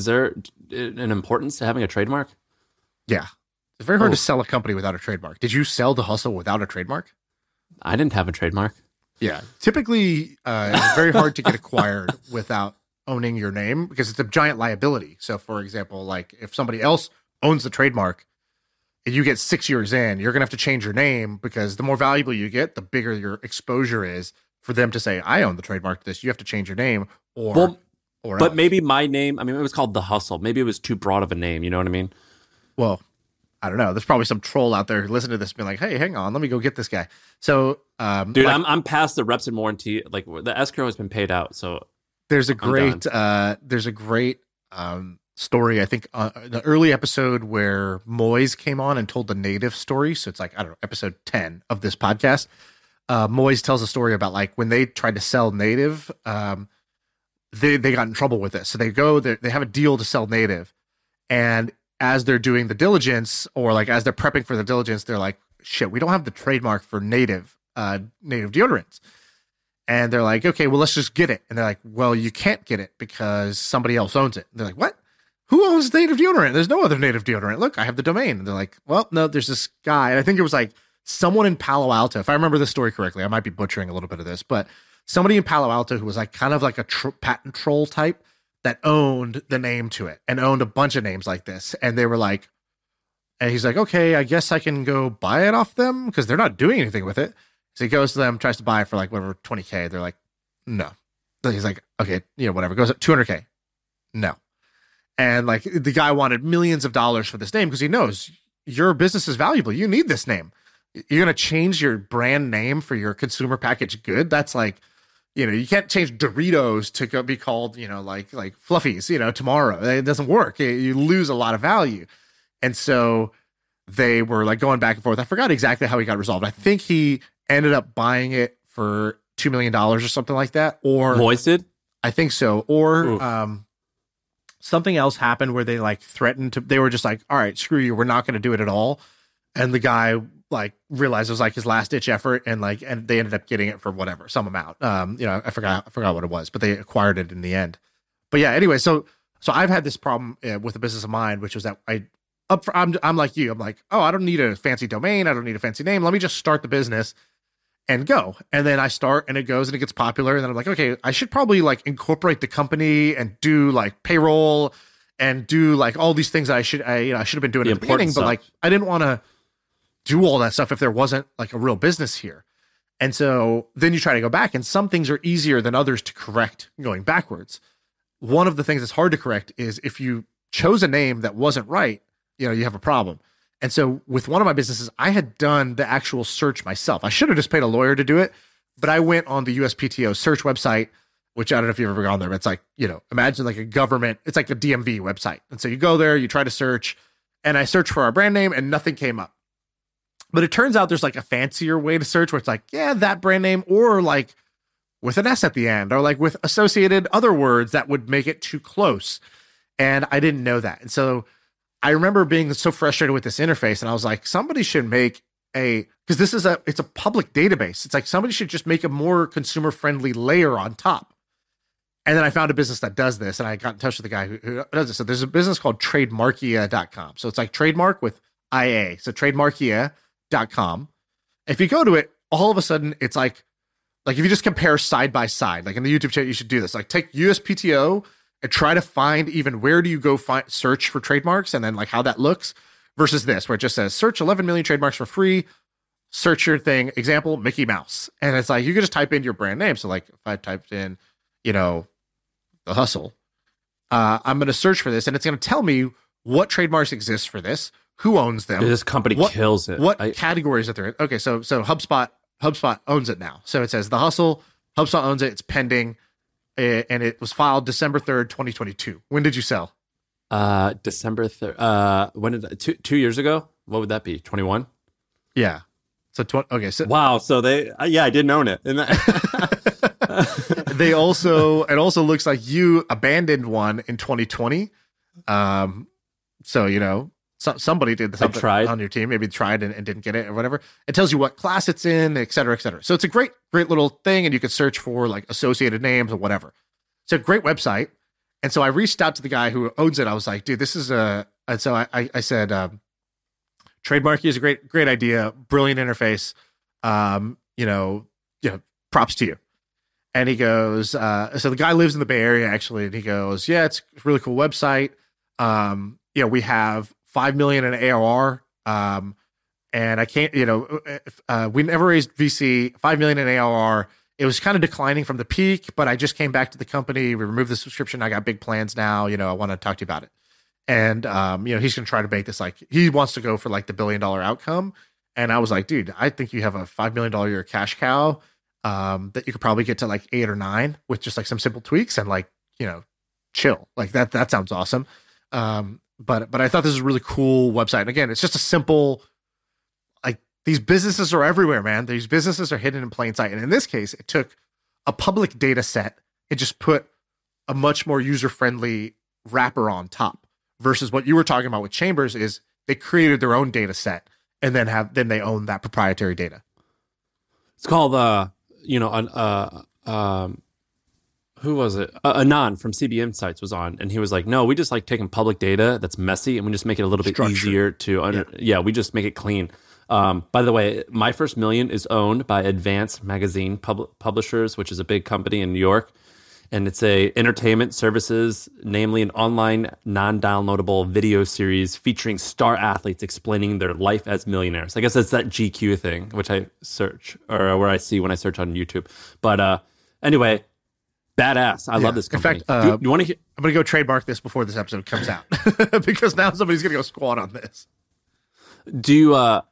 an importance to having a trademark? Yeah. It's very hard to sell a company without a trademark. Did you sell The Hustle without a trademark? I didn't have a trademark. Yeah. Typically, it's very hard to get acquired without owning your name because it's a giant liability. So, for example, like if somebody else owns the trademark and you get 6 years in, you're going to have to change your name because the more valuable you get, the bigger your exposure is for them to say, I own the trademark to this. You have to change your name or else. Maybe my name, it was called The Hustle. Maybe it was too broad of a name. You know what I mean? Well, I don't know. There's probably some troll out there listening to this being like, hey, hang on, let me go get this guy. So, dude, I'm past the reps and warranty. Like the escrow has been paid out. So there's a great story, I think, the early episode where Moise came on and told the native story. So it's like, I don't know, episode 10 of this podcast. Moise tells a story about like when they tried to sell native, they got in trouble with this. So they have a deal to sell native. And as they're doing the diligence, or like as they're prepping for the diligence, they're like, shit, we don't have the trademark for native deodorants. And they're like, okay, well, let's just get it. And they're like, well, you can't get it because somebody else owns it. And they're like, what? Who owns native deodorant? There's no other native deodorant. Look, I have the domain. And they're like, well, no, there's this guy. And I think it was like someone in Palo Alto. If I remember this story correctly, I might be butchering a little bit of this, but somebody in Palo Alto who was like kind of like a patent troll type that owned the name to it and owned a bunch of names like this. And they were like, and he's like, okay, I guess I can go buy it off them because they're not doing anything with it. So he goes to them, tries to buy it for like whatever, 20K. They're like, no. So he's like, okay, whatever. Goes up 200K. No. And like the guy wanted millions of dollars for this name because he knows your business is valuable. You need this name. You're going to change your brand name for your consumer packaged good. That's like, you can't change Doritos to go be called, like Fluffies, tomorrow. It doesn't work. You lose a lot of value. And so they were like going back and forth. I forgot exactly how he got resolved. I think he ended up buying it for $2 million or something like that. Or Voiced? I think so. Or something else happened where they like threatened to, they were just like, all right, screw you. We're not going to do it at all. And the guy like realized it was like his last ditch effort, and they ended up getting it for whatever, some amount. I forgot what it was, but they acquired it in the end. But yeah, anyway, so I've had this problem with a business of mine, which was that I'm like you. I'm like, oh, I don't need a fancy domain. I don't need a fancy name. Let me just start the business and go. And then I start and it goes and it gets popular. And then I'm like, okay, I should probably like incorporate the company and do like payroll and do like all these things that I should have been doing at the beginning. But like, I didn't want to do all that stuff if there wasn't like a real business here. And so then you try to go back, and some things are easier than others to correct going backwards. One of the things that's hard to correct is if you chose a name that wasn't right, you have a problem. And so with one of my businesses, I had done the actual search myself. I should have just paid a lawyer to do it, but I went on the USPTO search website, which I don't know if you've ever gone there, but it's like, imagine like a government, it's like a DMV website. And so you go there, you try to search, and I searched for our brand name and nothing came up. But it turns out there's like a fancier way to search where it's like, yeah, that brand name, or like with an S at the end, or like with associated other words that would make it too close. And I didn't know that. And so I remember being so frustrated with this interface, and I was like, somebody should make because it's a public database. It's like somebody should just make a more consumer friendly layer on top. And then I found a business that does this, and I got in touch with the guy who does it. So there's a business called trademarkia.com. So it's like trademark with IA. So trademarkia.com. If you go to it, all of a sudden it's like if you just compare side by side, like in the YouTube chat, you should do this. Like take USPTO and try to find even where do you go search for trademarks, and then like how that looks versus this, where it just says search 11 million trademarks for free, search your thing, example, Mickey Mouse. And it's like, you can just type in your brand name. So like if I typed in, The Hustle, I'm going to search for this, and it's going to tell me what trademarks exist for this, who owns them. This company kills it. What categories that they're in. Okay, so HubSpot owns it now. So it says The Hustle, HubSpot owns it, it's pending, and it was filed December 3rd, 2022. When did you sell? December 3rd. When did 2 years ago? What would that be? 21? Yeah. So okay. So wow. So they I didn't own it. And it also looks like you abandoned one in 2020. So somebody did something on your team, maybe tried and didn't get it or whatever. It tells you what class it's in, et cetera, et cetera. So it's a great little thing, and you could search for like associated names or whatever. It's a great website. And so I reached out to the guy who owns it. I was like, dude, this is and so I said, Trademarky is a great idea, brilliant interface. Props to you. And he goes, so the guy lives in the Bay Area actually, and he goes, yeah, it's a really cool website. We have 5 million in ARR. And I can't, we never raised VC, 5 million in ARR. It was kind of declining from the peak, but I just came back to the company. We removed the subscription. I got big plans now. I want to talk to you about it. And, he's going to try to make this he wants to go for like the $1 billion outcome. And I was like, dude, I think you have a $5 million a year cash cow that you could probably get to like 8 or 9 with just like some simple tweaks and like, chill. Like that sounds awesome. But I thought this was a really cool website. And again, it's just a simple, like these businesses are everywhere, man. These businesses are hidden in plain sight. And in this case, it took a public data set and just put a much more user-friendly wrapper on top versus what you were talking about with Chambers is they created their own data set and then they own that proprietary data. It's called, who was it? Anand from CB Insights was on, and he was like, no, we just like taking public data that's messy and we just make it a little bit easier to, we just make it clean. By the way, My First Million is owned by Advance Magazine Publishers, which is a big company in New York. And it's a entertainment services, namely an online non-downloadable video series featuring star athletes explaining their life as millionaires. I guess that's that GQ thing, which I search, or where I see when I search on YouTube. But anyway, badass. I love this company. In fact, you want to hear? I'm going to go trademark this before this episode comes out because now somebody's going to go squat on this. Do you, a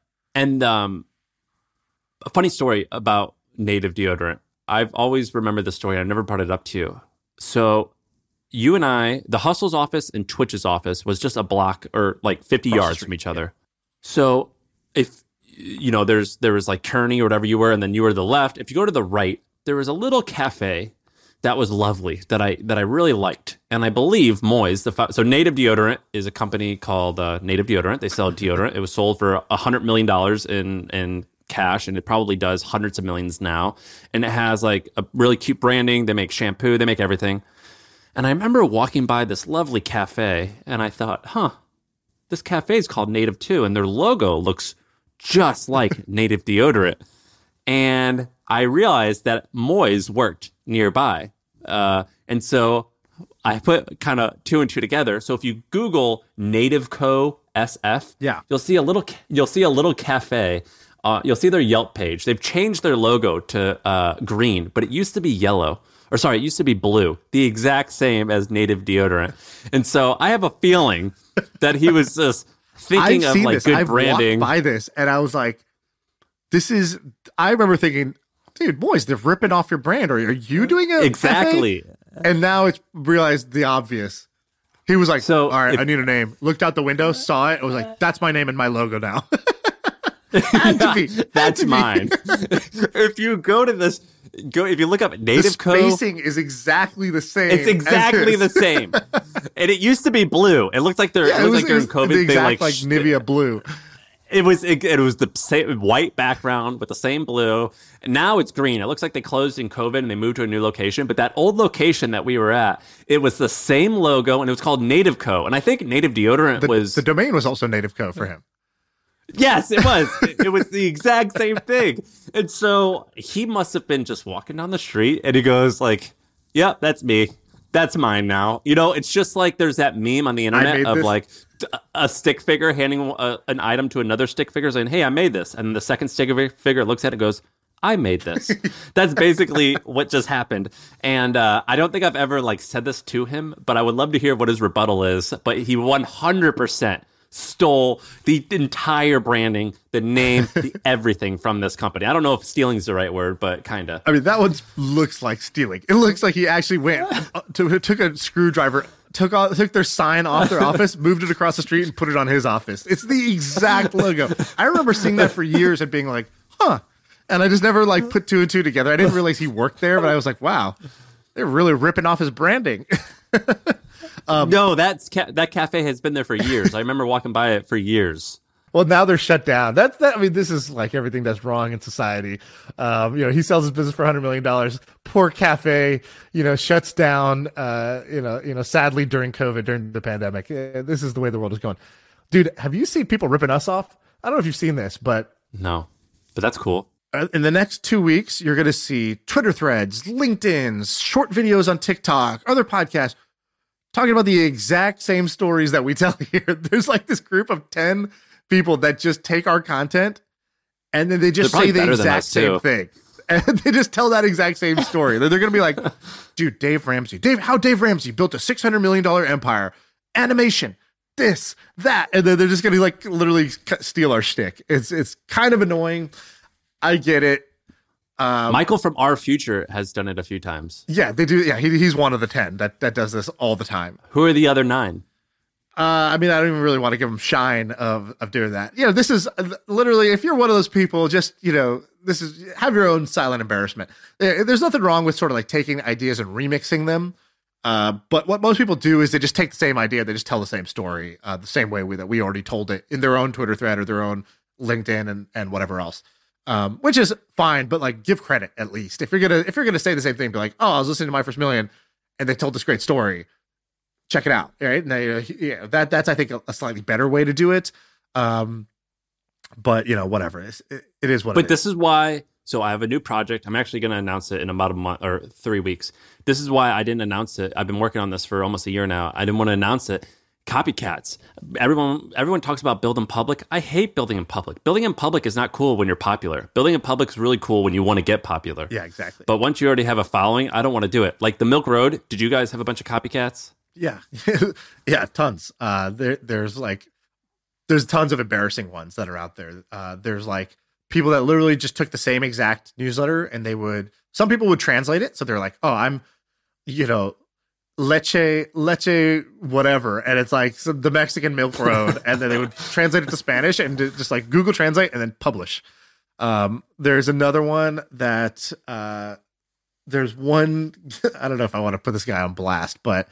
funny story about Native deodorant. I've always remembered the story. I never brought it up to you. So you and I, the Hustle's office and Twitch's office was just a block or like 50 yards from each other. So if, there was like Kearney or whatever you were, and then you were to the left. If you go to the right, there was a little cafe that was lovely that I really liked. And I believe Moyes, so Native Deodorant is a company called Native Deodorant. They sell deodorant. It was sold for $100 million in cash, and it probably does hundreds of millions now. And it has like a really cute branding. They make shampoo, they make everything. And I remember walking by this lovely cafe, and I thought, this cafe is called Native too, and their logo looks just like Native Deodorant. And I realized that Moyes worked nearby. And so I put kind of two and two together. So if you Google Native Co. SF, you'll see a little cafe. You'll see their Yelp page. They've changed their logo to green, but it used to be yellow. Or sorry, it used to be blue, the exact same as Native Deodorant. And so I have a feeling that he was just thinking of like good branding. I've walked by this, and I was like, I remember thinking, dude, boys, they're ripping off your brand. Or are you doing it? Exactly. Cafe? And now it's realized the obvious. He was like, all right, I need a name. Looked out the window, saw it. I was like, that's my name and my logo now. That's mine. If you go to this, if you look up Native Co. The spacing is exactly the same. It's exactly the same. And it used to be blue. It looked like it was like during COVID. The exact like Nivea blue. It was the same white background with the same blue. And now it's green. It looks like they closed in COVID and they moved to a new location. But that old location that we were at, it was the same logo, and it was called Native Co. And I think Native Deodorant was... The domain was also Native Co. for him. Yes, it was. It was the exact same thing. And so he must have been just walking down the street, and he goes like, yep, that's me. That's mine now. It's just like there's that meme on the internet of like a stick figure handing an item to another stick figure saying, hey, I made this. And the second stick figure looks at it and goes, I made this. That's basically what just happened. And I don't think I've ever like said this to him, but I would love to hear what his rebuttal is. But he 100% stole the entire branding, the name, the everything from this company. I don't know if stealing is the right word, but kind of. I mean, that one looks like stealing. It looks like he actually went, took a screwdriver, took their sign off their office, moved it across the street, and put it on his office. It's the exact logo. I remember seeing that for years and being like, and I just never like put two and two together. I didn't realize he worked there, but I was like, wow, they're really ripping off his branding. No, that cafe has been there for years. I remember walking by it for years. Well, now they're shut down. I mean, this is like everything that's wrong in society. He sells his business for $100 million. Poor cafe, shuts down. Sadly during COVID, during the pandemic. This is the way the world is going. Dude, have you seen people ripping us off? I don't know if you've seen this, but no, but that's cool. In the next 2 weeks, you're going to see Twitter threads, LinkedIn's, short videos on TikTok, other podcasts talking about the exact same stories that we tell here. There's like this group of 10 people that just take our content and then they just say the exact same thing. And they just tell that exact same story. They're going to be like, dude, Dave Ramsey built a $600 million empire, animation, this, that. And then they're just going to like literally steal our shtick. It's kind of annoying. I get it. Michael from Our Future has done it a few times. Yeah, they do. Yeah, he's one of the 10 that does this all the time. Who are the other 9? I mean, I don't even really want to give him shine of doing that. This is literally, if you're one of those people, just, this is, have your own silent embarrassment. There's nothing wrong with sort of like taking ideas and remixing them. But what most people do is they just take the same idea, they just tell the same story, the same way that we already told it in their own Twitter thread or their own LinkedIn and whatever else, which is fine. But like, give credit at least if you're gonna say the same thing, be like, oh, I was listening to My First Million, and they told this great story. Check it out, right? And that's I think a slightly better way to do it. But whatever, it is what. But this is why. So I have a new project. I'm actually going to announce it in about a month or 3 weeks. This is why I didn't announce it. I've been working on this for almost a year now. I didn't want to announce it. Copycats. Everyone talks about build in public. I hate building in public. Building in public is not cool when you're popular. Building in public is really cool when you want to get popular. Yeah, exactly. But once you already have a following, I don't want to do it. Like the Milk Road. Did you guys have a bunch of copycats? Yeah, yeah, tons. There's tons of embarrassing ones that are out there. There's like people that literally just took the same exact newsletter and some people would translate it. So they're like, oh, I'm, leche, whatever. And it's like the Mexican Milk Road. And then they would translate it to Spanish and just like Google Translate and then publish. There's another one that, there's one, I don't know if I want to put this guy on blast, but,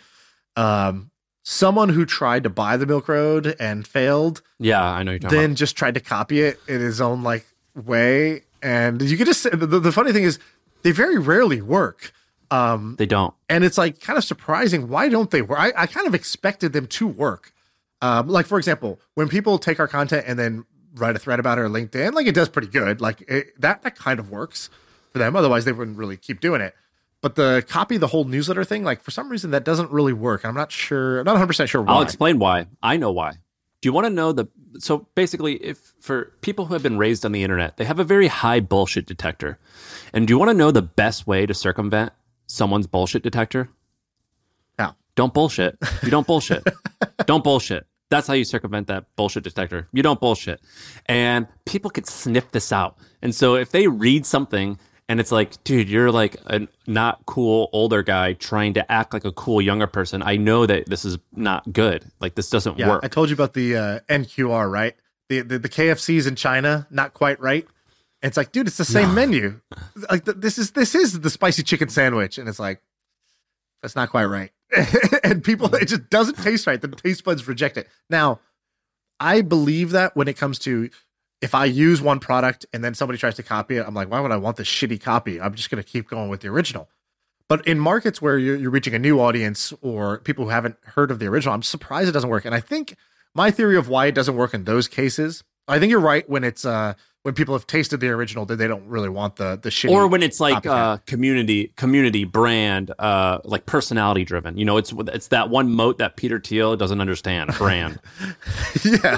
someone who tried to buy the Milk Road and failed. Yeah, I know you're talking then about. just tried to copy it in his own like way, and you could just the funny thing is they very rarely work. They don't, and it's like kind of surprising. Why don't they work? I kind of expected them to work. Like for example, when people take our content and then write a thread about it or LinkedIn, like it does pretty good. Like that kind of works for them. Otherwise, they wouldn't really keep doing it. But the whole newsletter thing, like for some reason that doesn't really work. I'm not 100% sure why. I'll explain why. I know why. Do you want to know so basically, if for people who have been raised on the internet, they have a very high bullshit detector. And do you want to know the best way to circumvent someone's bullshit detector? How? Don't bullshit. You don't bullshit. Don't bullshit. That's how you circumvent that bullshit detector. You don't bullshit. And people could sniff this out. And so if they read something and it's like, dude, you're like a not cool older guy trying to act like a cool younger person, I know that this is not good. Like this doesn't work. I told you about the NQR, right? The KFCs in China, not quite right. And it's like, dude, it's the same menu. Like this is the spicy chicken sandwich, and it's like, that's not quite right. And people, it just doesn't taste right. The taste buds reject it. Now, I believe that when it comes to, if I use one product and then somebody tries to copy it, I'm like, why would I want this shitty copy? I'm just going to keep going with the original. But in markets where you're reaching a new audience or people who haven't heard of the original, I'm surprised it doesn't work. And I think my theory of why it doesn't work in those cases, I think you're right when it's when people have tasted the original, they don't really want the shitty. Or when it's like community brand, like personality driven. You know, it's that one moat that Peter Thiel doesn't understand, brand. Yeah.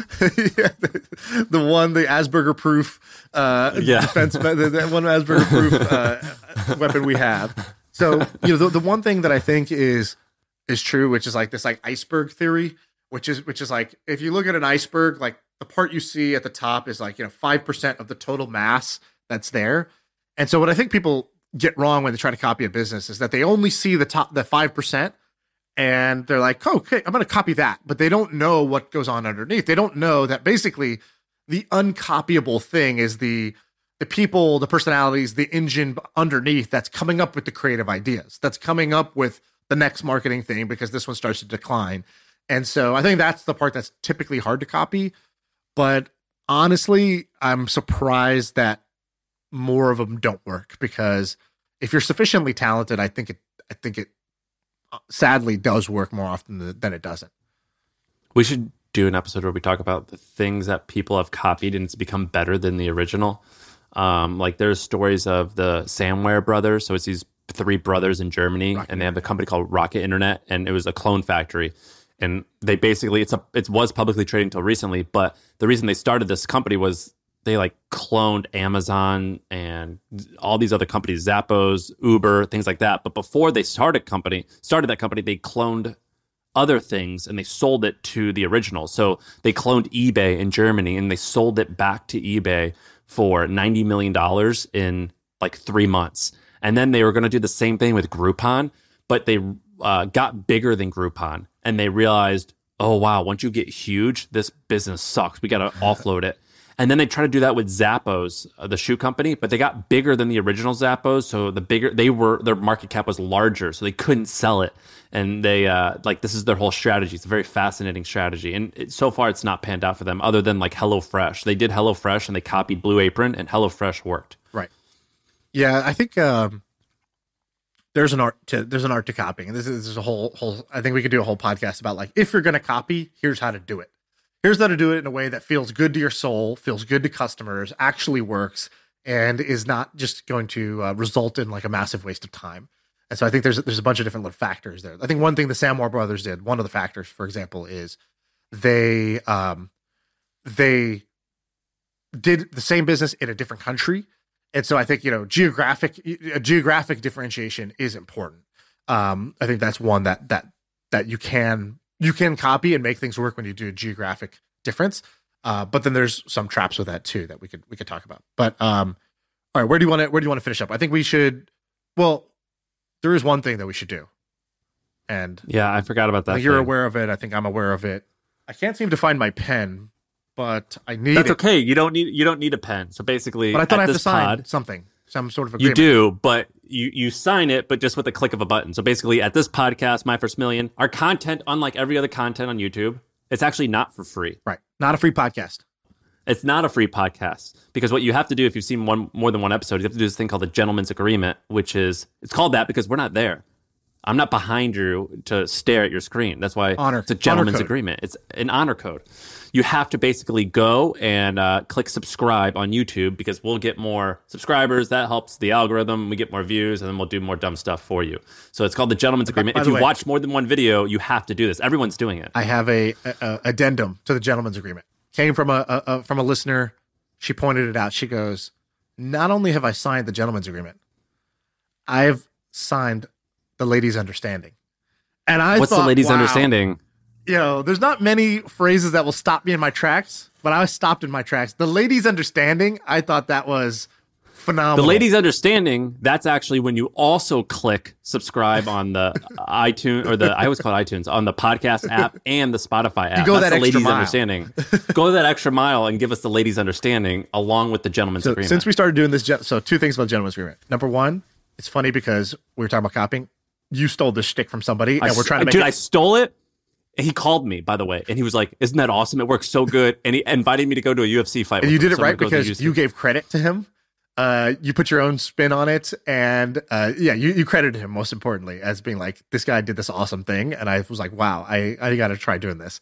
The Asperger proof defense, the one Asperger proof weapon we have. So, the one thing that I think is true, which is like this like iceberg theory, which is like, if you look at an iceberg, like the part you see at the top is like, 5% of the total mass that's there. And so what I think people get wrong when they try to copy a business is that they only see the 5%, and they're like, oh, okay, I'm going to copy that. But they don't know what goes on underneath. They don't know that basically the uncopyable thing is the people, the personalities, the engine underneath that's coming up with the creative ideas, that's coming up with the next marketing thing, because this one starts to decline. And so I think that's the part that's typically hard to copy. But honestly, I'm surprised that more of them don't work, because if you're sufficiently talented, I think it sadly does work more often than it doesn't. We should do an episode where we talk about the things that people have copied and it's become better than the original. Like there's stories of the Samware brothers. So it's these three brothers in Germany, and they have a company called Rocket Internet, and it was a clone factory. And they basically, it was publicly trading until recently, but the reason they started this company was they like cloned Amazon and all these other companies, Zappos, Uber, things like that. But before they started that company, they cloned other things and they sold it to the original. So they cloned eBay in Germany and they sold it back to eBay for $90 million in like 3 months. And then they were going to do the same thing with Groupon, but they got bigger than Groupon. And they realized, oh, wow, once you get huge, this business sucks. We got to offload it. And then they tried to do that with Zappos, the shoe company, but they got bigger than the original Zappos. So their market cap was larger, so they couldn't sell it. And they this is their whole strategy. It's a very fascinating strategy. And so far it's not panned out for them other than like HelloFresh. They did HelloFresh and they copied Blue Apron, and HelloFresh worked. Right. Yeah, I think there's an art to copying. And this is a whole I think we could do a whole podcast about like, if you're going to copy, here's how to do it. Here's how to do it in a way that feels good to your soul, feels good to customers, actually works, and is not just going to result in like a massive waste of time. And so I think there's a bunch of different factors there. I think one thing the Samwell brothers did, one of the factors, for example, is they did the same business in a different country. And so I think, geographic differentiation is important. I think that's one that you can copy and make things work when you do a geographic difference. But then there's some traps with that too that we could talk about. But all right, where do you want to finish up? I think we should. Well, there is one thing that we should do. And yeah, I forgot about that. I think you're aware of it. I think I'm aware of it. I can't seem to find my pen, but I need. That's okay. You don't need a pen. So basically, but I thought I have to sign something, some sort of agreement. You do, but you sign it, but just with a click of a button. So basically, at this podcast, My First Million, our content, unlike every other content on YouTube, it's actually not for free. Right, not a free podcast. It's not a free podcast, because what you have to do if you've seen more than one episode, you have to do this thing called the Gentleman's Agreement, which is, it's called that because we're not there. I'm not behind you to stare at your screen. That's why it's a gentleman's agreement. It's an honor code. You have to basically go and click subscribe on YouTube, because we'll get more subscribers. That helps the algorithm. We get more views, and then we'll do more dumb stuff for you. So it's called the gentleman's agreement. If you watch more than one video, you have to do this. Everyone's doing it. I have a addendum to the gentleman's agreement. Came from a listener. She pointed it out. She goes, not only have I signed the gentleman's agreement, I've signed the lady's understanding. And What's the lady's understanding? There's not many phrases that will stop me in my tracks, but I was stopped in my tracks. The lady's understanding, I thought that was phenomenal. The lady's understanding, that's actually when you also click subscribe on the iTunes, I always call it iTunes, on the podcast app and the Spotify app. You go that's that the extra lady's mile. Understanding. Go that extra mile and give us the lady's understanding along with the gentleman's agreement. Since we started doing this, so two things about the gentleman's agreement. Number one, it's funny because we were talking about copying. You stole this shtick from somebody, and we're trying to make I stole it. He called me, by the way, and he was like, "Isn't that awesome? It works so good." And he invited me to go to a UFC fight. And you did it right because you gave credit to him. You put your own spin on it, and you credited him, most importantly, as being like, this guy did this awesome thing. And I was like, wow, I got to try doing this.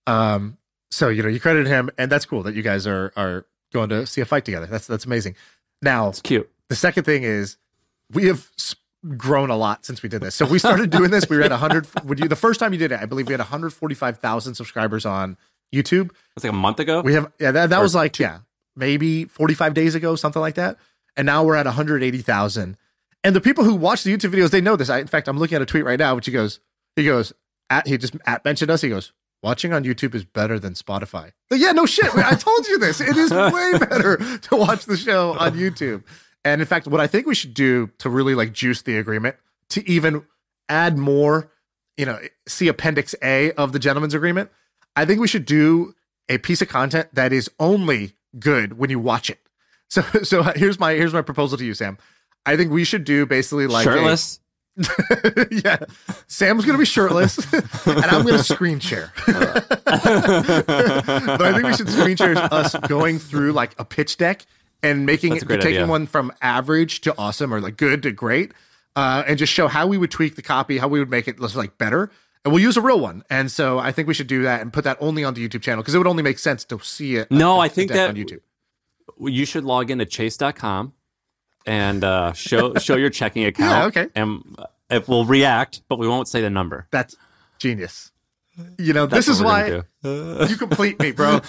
So you credited him, and that's cool that you guys are going to see a fight together. That's amazing. Now, it's cute. The second thing is, we have grown a lot since we did this. So we started doing this. We were at 100. The first time you did it, I believe we had 145,000 subscribers on YouTube. That's like a month ago. We have that was like maybe 45 days ago, something like that. And now we're at 180,000. And the people who watch the YouTube videos, they know this. In fact, I'm looking at a tweet right now, which he just mentioned us. He goes, watching on YouTube is better than Spotify. Like, yeah, no shit. I told you this. It is way better to watch the show on YouTube. And in fact, what I think we should do to really like juice the agreement, to even add more, see Appendix A of the gentleman's agreement, I think we should do a piece of content that is only good when you watch it. So here's my proposal to you, Sam. I think we should do basically like shirtless. Yeah, Sam's gonna be shirtless, and I'm gonna screen share. But I think we should screen share us going through like a pitch deck and taking one from average to awesome, or like good to great, and just show how we would tweak the copy, how we would make it like better. And we'll use a real one. And so I think we should do that and put that only on the YouTube channel, because it would only make sense to see it. No, I think that on YouTube. You should log into chase.com and show your checking account. Yeah, okay. And it will react, but we won't say the number. That's genius. This is why you complete me, bro.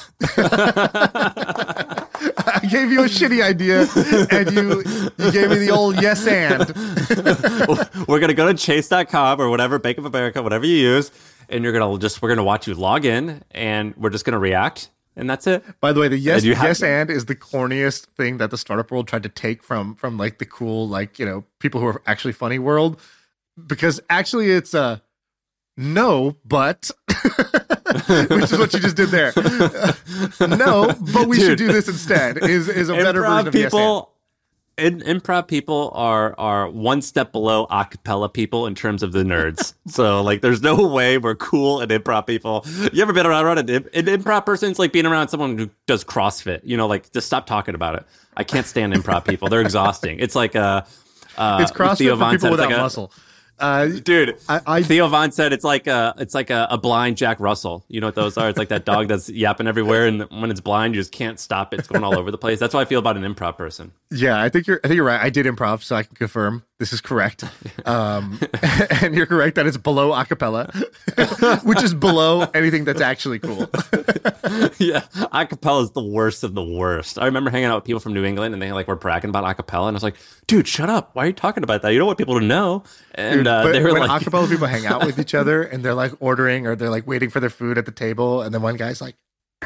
I gave you a shitty idea, and you gave me the old yes and. We're gonna go to chase.com or whatever, Bank of America, whatever you use, and we're gonna watch you log in, and we're just gonna react, and that's it. By the way, the yes and is the corniest thing that the startup world tried to take from like the cool, like, people who are actually funny world, because actually it's no, but which is what you just did there. No, but we should do this instead. Is a better version of yes and. Improv people are one step below acapella people in terms of the nerds. So like, there's no way we're cool at improv people. You ever been around an improv person? It's like being around someone who does CrossFit. You know, like just stop talking about it. I can't stand improv people. They're exhausting. It's like it's CrossFit for people without muscle. Dude, Theo Von said it's like a blind Jack Russell. You know what those are? It's like that dog that's yapping everywhere, and when it's blind, you just can't stop it. It's going all over the place. That's how I feel about an improv person. Yeah, I think you're right. I did improv, so I can confirm this is correct. And you're correct that it's below acapella, which is below anything that's actually cool. Yeah, acapella is the worst of the worst. I remember hanging out with people from New England, and they like were bragging about acapella, and I was like, "Dude, shut up! Why are you talking about that? You don't want people to know." And but they were when like, acapella people hang out with each other, and they're like ordering or they're like waiting for their food at the table, and then one guy's like,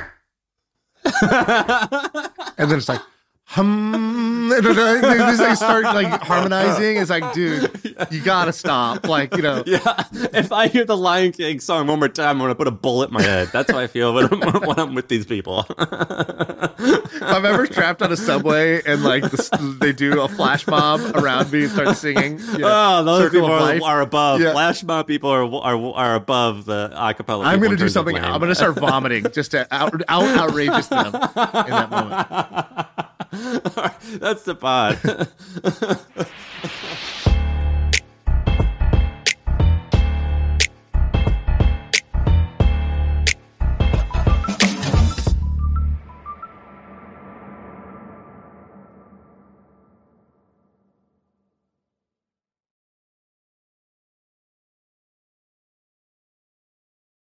and then it's like, hum. They just like start like harmonizing. It's like, dude, you gotta stop. Like, you know. Yeah. If I hear the Lion King song one more time, I'm gonna put a bullet in my head. That's how I feel when I'm with these people. If I'm ever trapped on a subway and like they do a flash mob around me and start singing. You know, oh, those people are above. Yeah. Flash mob people are above the acapella. I'm gonna do something. I'm gonna start vomiting just to outrageous them in that moment. That's the pod.